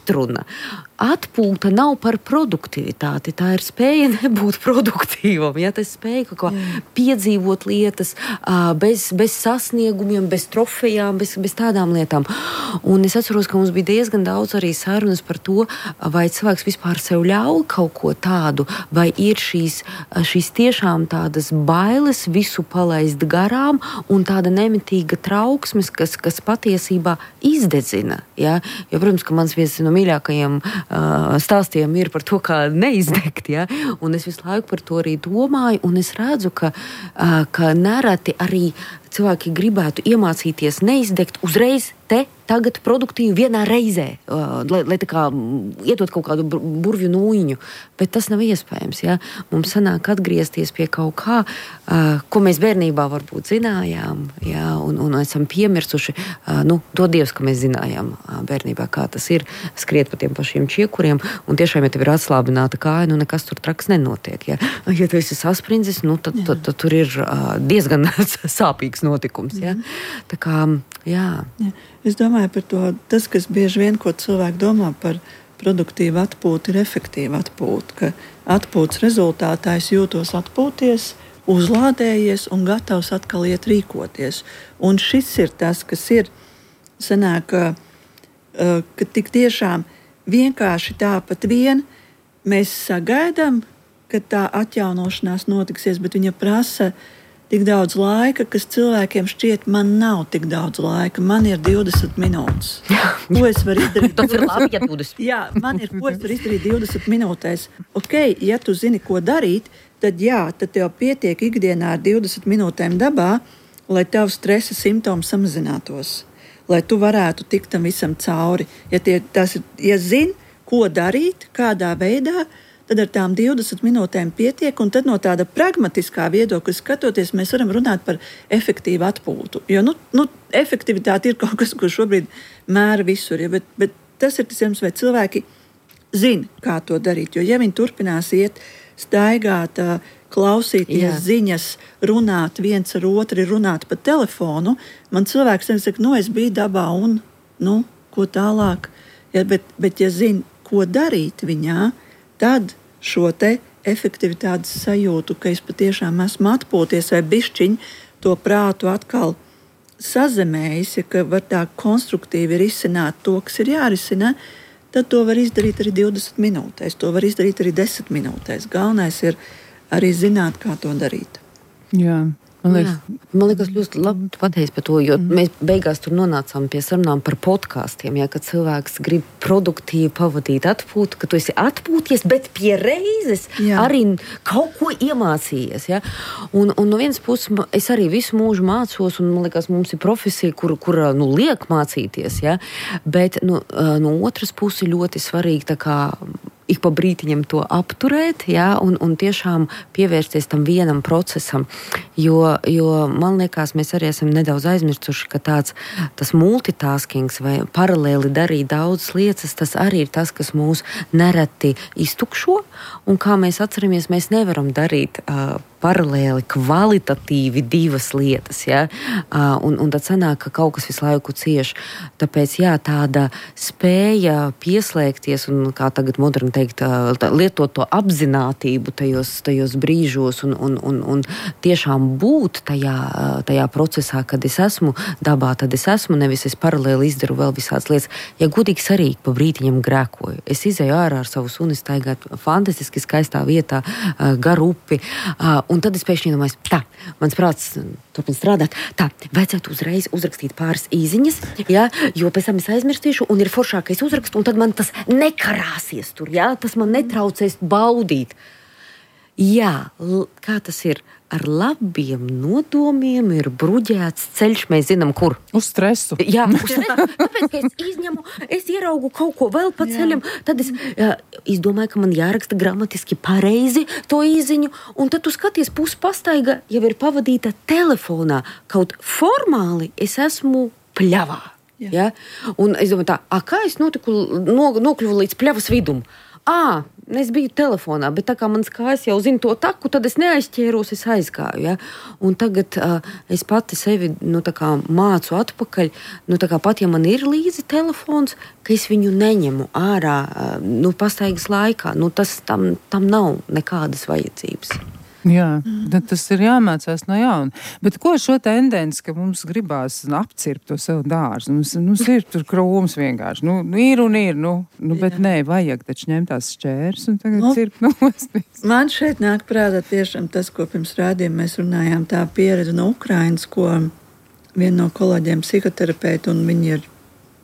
Speaker 4: atruna. Atpūta nav par produktivitāti, tā ir spēja nebūt produktīvam, ja tas spēja kaut kā piedzīvot lietas bez sasniegumiem, bez trofejām, bez tādām lietām. Un es atceros, ka mums bija diezgan daudz arī sarunas par to, vai cilvēks vispār sev ļauj kaut ko tādu, vai ir šīs tiešām tādas bailes visu palaist garām un tāda nemitīga trauksmes, kas patiesībā izdedzina. Ja? Jo, protams, ka mans viens no mīļākajiem stāstiem ir par to, kā neizdegt, ja? Un es visu laiku par to arī domāju, un es redzu, ka nereti arī cilvēki gribētu iemācīties neizdegt uzreiz tagad produktīvi vienā reizē, lai tā kā iedot kaut kādu burvju nūjiņu, bet tas nav iespējams, ja? Mums sanāk atgriezties pie kaut kā, ko mēs bērnībā varbūt zinājām, ja? un esam piemirsuši, to Dievs, ka mēs zinājām bērnībā, kā tas ir, skriet pa tiem pašiem čiekuriem, un tiešām, ja tev ir atslābināta kāja, nekas tur traks nenotiek, ja? Ja tu esi sasprindzis, tad tur ir diezgan sāpīgs notikums, ja? Tā kā, jā.
Speaker 3: Es domāju par to, tas, kas bieži vien, ko cilvēki domā par produktīvu atpūtu, ir efektīva atpūta, ka atpūtas rezultātā es jūtos atpūties, uzlādējies un gatavs atkal iet rīkoties. Un šis ir tas, kas ir, sanāk, ka tik tiešām vienkārši tāpat vien mēs sagaidām, ka tā atjaunošanās notiksies, bet viņa prasa tik daudz laika, kas cilvēkiem šķiet, man nav tik daudz laika, man ir 20 minūtes. Ko es varu izdarīt?
Speaker 4: Tas ir labi, ja 20.
Speaker 3: Jā, ko es varu izdarīt 20 minūtēs? Ok, ja tu zini, ko darīt, tad tev pietiek ikdienā ar 20 minūtēm dabā, lai tev stresa simptomi samazinātos, lai tu varētu tikt tam visam cauri. Ja zini, ko darīt, kādā veidā, tad ar tām 20 minūtēm pietiek, un tad no tāda pragmatiskā viedokļa skatoties, mēs varam runāt par efektīvu atpūtu. Jo efektivitāte ir kaut kas, ko šobrīd mēra visur, ja, bet tas ir tas, vai cilvēki zina, kā to darīt. Jo ja viņi turpinās iet, staigāt, klausīties ziņas, runāt viens ar otru, runāt pa telefonu, man cilvēks saka, es biju dabā un, ko tālāk. Ja, bet ja zina, ko darīt viņā, tad šo te efektivitātes sajūtu, ka es patiešām esmu atpūties vai bišķiņ to prātu atkal sazemējis, ja ka var tā konstruktīvi risināt to, kas ir jārisina, tad to var izdarīt arī 20 minūtēs, to var izdarīt arī 10 minūtēs. Galvenais ir arī zināt, kā to darīt.
Speaker 2: Jā.
Speaker 4: Man liekas, ļoti labi pateicis par to, jo mēs beigās tur nonācām pie sarunām par podkāstiem, ja, kad cilvēks grib produktīvi pavadīt atpūtu, ka tu esi atpūties, bet pie reizes arī kaut ko iemācījies. Ja. Un no vienas puses es arī visu mūžu mācos, un man liekas, mums ir profesija, kur liek mācīties, ja, bet no otras puses ļoti svarīgi tā kā ik pa brītiņam to apturēt, ja, un tiešām pievērsties tam vienam procesam, jo man liekas, mēs arī esam nedaudz aizmirsuši, ka tas multitaskings vai paralēli darīt daudzas lietas, tas arī ir tas, kas mūs nereti iztukšo, un kā mēs atceramies, mēs nevaram darīt paralēli, kvalitatīvi divas lietas, ja? Un tad sanāk, ka kaut kas visu laiku cieš. Tāpēc, tāda spēja pieslēgties un, kā tagad moderni teikt, lietot to apzinātību tajos brīžos un tiešām būt tajā procesā, kad es esmu dabā, tad es esmu, nevis es paralēli izdaru vēl visādas lietas. Ja godīgi sarīgi pa brītiņam grēkoju, es izēju ārā ar savu suni staigāt fantastiski skaistā vietā, gar upi, un tad es pēkšņi domāju, mans prāts turpin strādāt, vajadzētu uzreiz uzrakstīt pāris īziņas, ja, jo pēc tam es aizmirstīšu, un ir foršākais uzraksts, un tad man tas nekarāsies tur, ja, tas man netraucēs baudīt. Jā, kā tas ir? Ar labiem nodomiem ir bruģēts ceļš, mēs zinām, kur.
Speaker 2: Uz stresu.
Speaker 4: Jā, uz stresu. Tāpēc, ka es izņemu, es ieraugu kaut ko vēl pa ceļam, tad es izdomāju, ka man jāraksta gramatiski pareizi to īziņu, un tad tu skaties, puspastaiga jau ir pavadīta telefonā. Kaut formāli es esmu pļavā. Ja? Un es domāju kā es nokļuvu līdz pļavas vidum? es biju telefonā, bet tā kā mans kājas jau zina to taku, tad es neaizķēros, es aizgāju. Ja? Un tagad es pati sevi tā kā mācu atpakaļ, tā kā pat, ja man ir līdzi telefons, ka es viņu neņemu ārā pastaigas laikā. Tam nav nekādas vajadzības.
Speaker 2: Jā, tad tas ir jāmācās no jauna. Bet ko šo tendenci, ka mums gribās apcirpt to savu dārzu? Mums ir tur krūms vienkārši. Ir, bet nē, vajag taču ņemt tās šķērs un tagad cirpt nost.
Speaker 3: Man šeit nāk prātā tiešām tas, ko pirms rādījuma mēs runājām, tā pieredze no Ukrainas, ko viena no kolēģiem psihoterapeiti, un viņi ir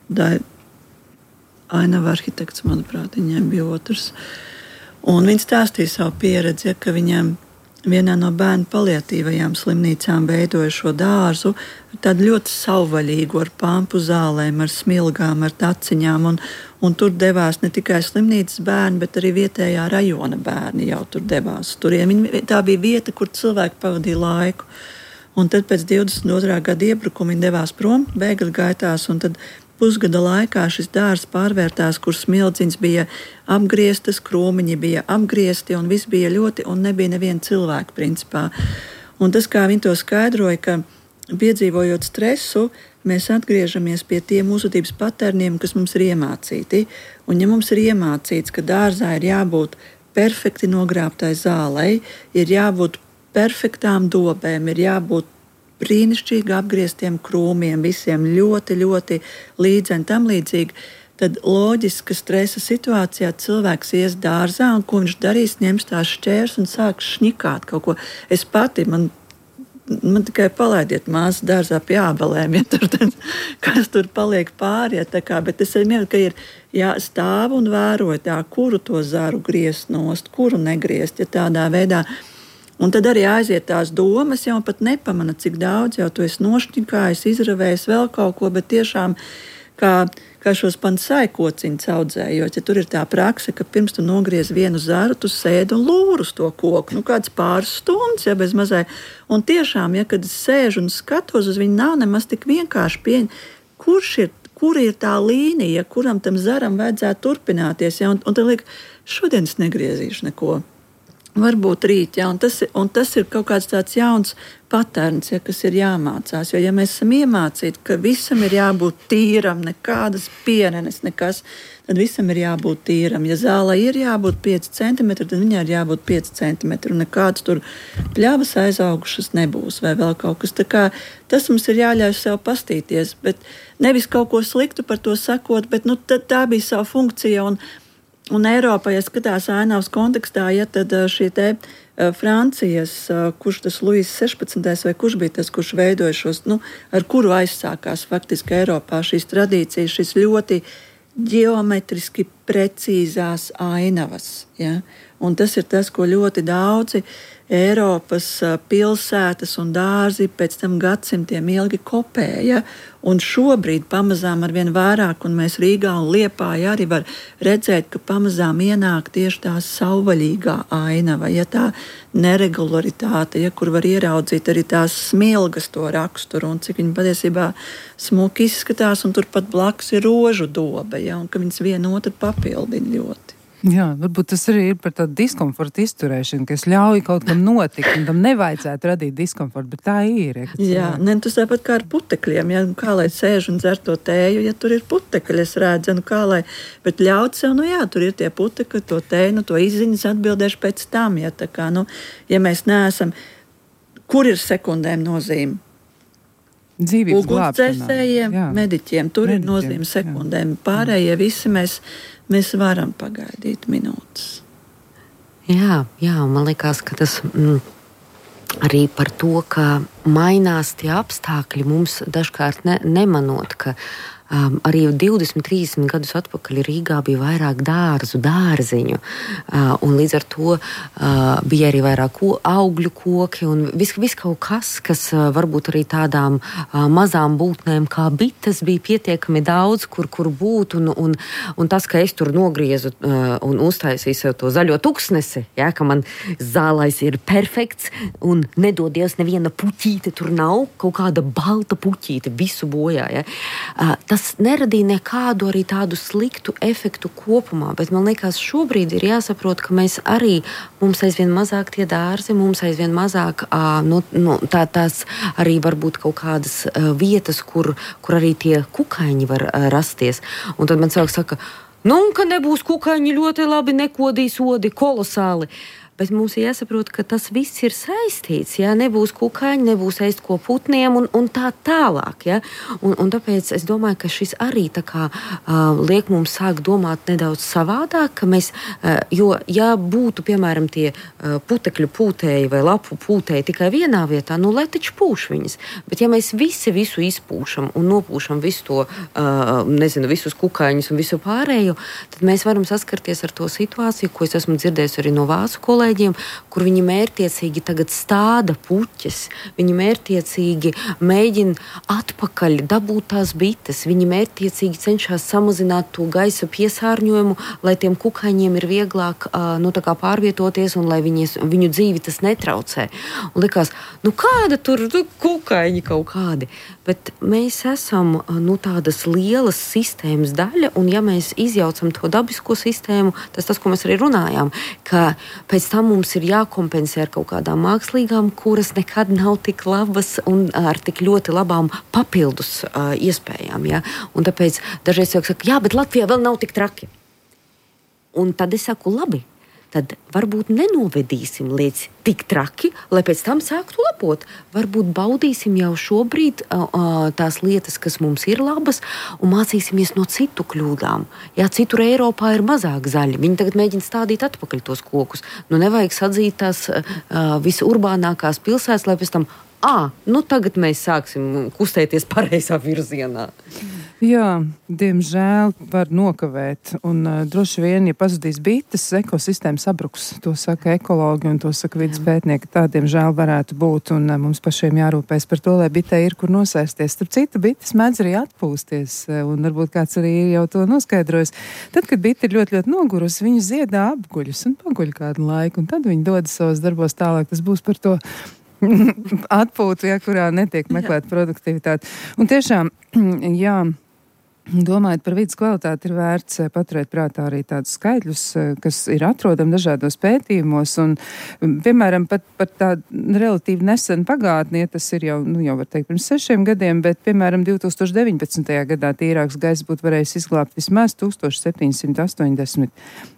Speaker 3: ainava arhitekts, manuprāt, viņiem bija otrs. Un viņi stāstīja savu pieredzi, ka viņiem vienā no bērnu paliatīvajām slimnīcām veidoja šo dārzu, tādu ļoti savvaļīgu, ar pampu zālēm, ar smilgām, ar taciņām, un tur devās ne tikai slimnīcas bērni, bet arī vietējā rajona bērni jau tur devās. Tā bija vieta, kur cilvēki pavadīja laiku. Un tad pēc 22. gada iebrukuma viņi devās prom bēgļu gaitās, un tad pusgada laikā šis dārzs pārvērtās, kur smildziņas bija apgrieztas, krūmiņi bija apgriezti, un viss bija ļoti, un nebija neviena cilvēka principā. Un tas, kā viņi to skaidroja, ka piedzīvojot stresu, mēs atgriežamies pie tiem uzvedības paterniem, kas mums ir iemācīti. Un ja mums ir iemācīts, ka dārzā ir jābūt perfekti nogrābtai zālei, ir jābūt perfektām dobēm, ir jābūt brīnišķīgi apgrieztiem krūmiem, visiem ļoti, ļoti līdzeni tam līdzīgi, tad loģiski, ka stresa situācijā cilvēks ies dārzā, un ko viņš darīs, ņems tās šķērs un sāks šņikāt kaut ko. Es pati, man tikai palaidiet māsu dārzā pie ābelēm, kas tur paliek pāri, bet es vienmēr, ka ir jāstāv un vēroja tā, kuru to zaru griezt nost, kuru negriezt, tādā veidā. Un tad arī aiziet tās domas, jau pat nepamana, cik daudz jau tu esi nošķinkājis, izravējis vēl kaut ko, bet tiešām kā šos pansai kociņus audzējot, ja tur ir tā prakse, ka pirms tu nogriez vienu zaru, tu sēdi un lūri uz to koku, kāds pāris stundas, ja bez mazai. Un tiešām, ja kad es sēžu un skatos uz viņu, nav nemaz tik vienkārši pieņemt, kur ir tā līnija, kuram tam zaram vajadzētu turpināties, ja, un tad liek, šodien es negriezīšu neko. Varbūt rīt, ja, un tas ir kaut kāds tāds jauns paterns, ja, kas ir jāmācās. Jo, ja mēs esam iemācīti, ka visam ir jābūt tīram, nekādas pienenes, nekas, tad visam ir jābūt tīram. Ja zālē ir jābūt 5 cm, tad viņai ir jābūt 5 cm, un nekāds tur pļavas aizaugušas nebūs, vai vēl kaut kas. Tā kā tas mums ir jāļauj sev pastīties, bet nevis kaut ko sliktu par to sakot, bet tā bija savu funkcija, un Eiropā, ja skatās ainavas kontekstā, ja tad šī te Francijas, kurš tas Luis 16. vai kurš bija tas, kurš veidoja šos, ar kuru aizsākās faktiski Eiropā šīs tradīcijas, šis ļoti ģeometriski precīzās ainavas. Ja? Un tas ir tas, ko ļoti daudzi Eiropas pilsētas un dārzi pēc tam gadsimtiem ilgi kopēja. Un šobrīd pamazām arvien vairāk, un mēs Rīgā un Liepājā arī var redzēt, ka pamazām ienāk tieši tā savvaļīgā ainava, ja tā neregularitāte, ja, kur var ieraudzīt arī tās smilgas to raksturu, un cik viņi patiesībā smuki izskatās, un turpat blakus ir rožu dobe, ja, un ka viņas vienu otru papildina ļoti.
Speaker 2: Jā, varbūt tas arī ir par tādu diskomfortu izturēšanu, kas ļauj kaut kam notikt, un tam nevajadzētu radīt diskomfortu, bet tā ir.
Speaker 3: Jā, tas tāpat kā ar putekļiem, ja, kā lai sēž un dzer to tēju, ja tur ir putekļi, es redzu, kā lai, bet ļaut sev, tur ir tie putekļi, to tēju, to izziņas atbildēšu pēc tam, ja tā kā, ja mēs neesam, kur ir sekundēm nozīme?
Speaker 2: Dzīvības
Speaker 3: ugunsdzēsējiem, mediķiem, tur ir nozīme sekundēm. Pārējie visi mēs varam pagaidīt minūtes.
Speaker 4: Jā, man liekas, ka tas arī par to, ka mainās tie apstākļi mums dažkārt nemanot, ka arī 20-30 gadus atpakaļ Rīgā bija vairāk dārziņu, un līdz ar to bija arī vairāk augļu koki un viss kaut kas varbūt arī tādām mazām būtnēm kā bites bija pietiekami daudz, kur būt, un tas, ka es tur nogriezu un uztaisīju sev to zaļo tuksnesi, ja, ka man zālais ir perfekts un nedodies neviena puķīte tur nav, kaut kāda balta puķīte visu bojā, ja. Tas tas neradīja nekādu arī tādu sliktu efektu kopumā, bet man liekas, šobrīd ir jāsaprot, ka mums aizvien mazāk tie dārzi, mums aizvien mazāk tās arī varbūt kaut kādas vietas, kur arī tie kukaiņi var rasties. Un tad man saka, ka nebūs kukaiņi ļoti labi, nekodīs odi kolosāli. Bet mums ir jāsaprot, ka tas viss ir saistīts. Ja? Nebūs kukaiņi, nebūs ēst ko putniem un tā tālāk. Ja? Un tāpēc es domāju, ka šis arī liek mums sākt domāt nedaudz savādāk, ka mēs, jo ja būtu, piemēram, tie putekļu pūtēji vai lapu pūtēji tikai vienā vietā, lai taču pūš viņas. Bet ja mēs visu izpūšam un nopūšam visu to, visus kukaiņus un visu pārējo, tad mēs varam saskarties ar to situāciju, ko es esmu dzirdējis arī no vācu kolēģiem, kur viņi mērķiecīgi tagad stāda puķes, viņi mērķiecīgi mēģina atpakaļ dabūt tās bites, viņi mērķiecīgi cenšas samazināt to gaisa piesārņojumu, lai tiem kukaiņiem ir vieglāk pārvietoties un lai viņu dzīvi tas netraucē. Un likās, kāda tur kukaiņi kaut kādi. Bet mēs esam tādas lielas sistēmas daļa, un ja mēs izjaucam to dabisko sistēmu, tas, ko mēs arī runājām, ka pēc tam mums ir jākompensē ar kaut kādām mākslīgām, kuras nekad nav tik labas un ar tik ļoti labām papildus iespējām. Ja? Un tāpēc dažreiz cilvēki saka, bet Latvijā vēl nav tik traki. Un tad es saku, labi. Tad varbūt nenovedīsim līdz tik traki, lai pēc tam sāktu labot. Varbūt baudīsim jau šobrīd tās lietas, kas mums ir labas, un mācīsimies no citu kļūdām. Jā, citur Eiropā ir mazāk zaļi. Viņi tagad mēģina stādīt atpakaļ tos kokus. Nevajag sadzīt tās visurbānākās pilsētas, lai pēc tam tagad mēs sāksim kustēties pareizā virzienā.
Speaker 2: Jā, diemžēl var nokavēt. Un droši vien, ja pazudīs bites, ekosistēma sabruks. To saka ekologi un to saka vidas pētnieki. Tā, diemžēl, varētu būt. Un mums pašiem jārūpēs par to, lai bitei ir kur nosēsties. Starp citu, bites mēdz arī atpūsties. Un varbūt kāds arī jau to noskaidrojis. Tad, kad bite ir ļoti, ļoti nogurusi, viņa ziedā apguļus un paguļ kādu laiku. Un tad viņa dodas savos darbos tālāk. Tas būs par to atpūtu, kurā netiek meklēt produktivitāti. Un tiešām, domājot par vidas kvalitāti, ir vērts paturēt prātā arī tādus skaitļus, kas ir atrodami dažādos pētījumos. Un, piemēram, pat par tādu relatīvi nesenu pagātni, tas ir jau var teikt, pirms 6 gadiem, bet, piemēram, 2019. gadā tīrāks gaiss būtu varējis izglābt vismaz 178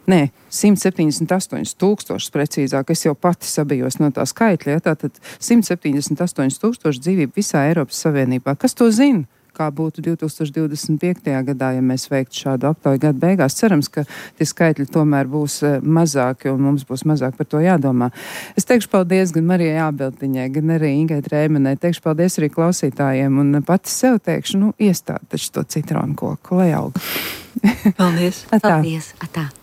Speaker 2: tūkstošus precīzāk. Es jau pati sabijos no tā skaitļa, tātad 178 tūkstoši dzīvību visā Eiropas Savienībā. Kas to zina? Kā būtu 2025. gadā, ja mēs veiktu šādu aptauju gada beigās. Cerams, ka tie skaitļi tomēr būs mazāki un mums būs mazāk par to jādomā. Es teikšu paldies gan Marijai Ābeltiņai, gan arī Ingai Trēmenei. Teikšu paldies arī klausītājiem un pati sev teikšu, iestād taču to citronu koku, lai aug.
Speaker 3: Paldies.
Speaker 2: Atā.
Speaker 4: Paldies. Atā.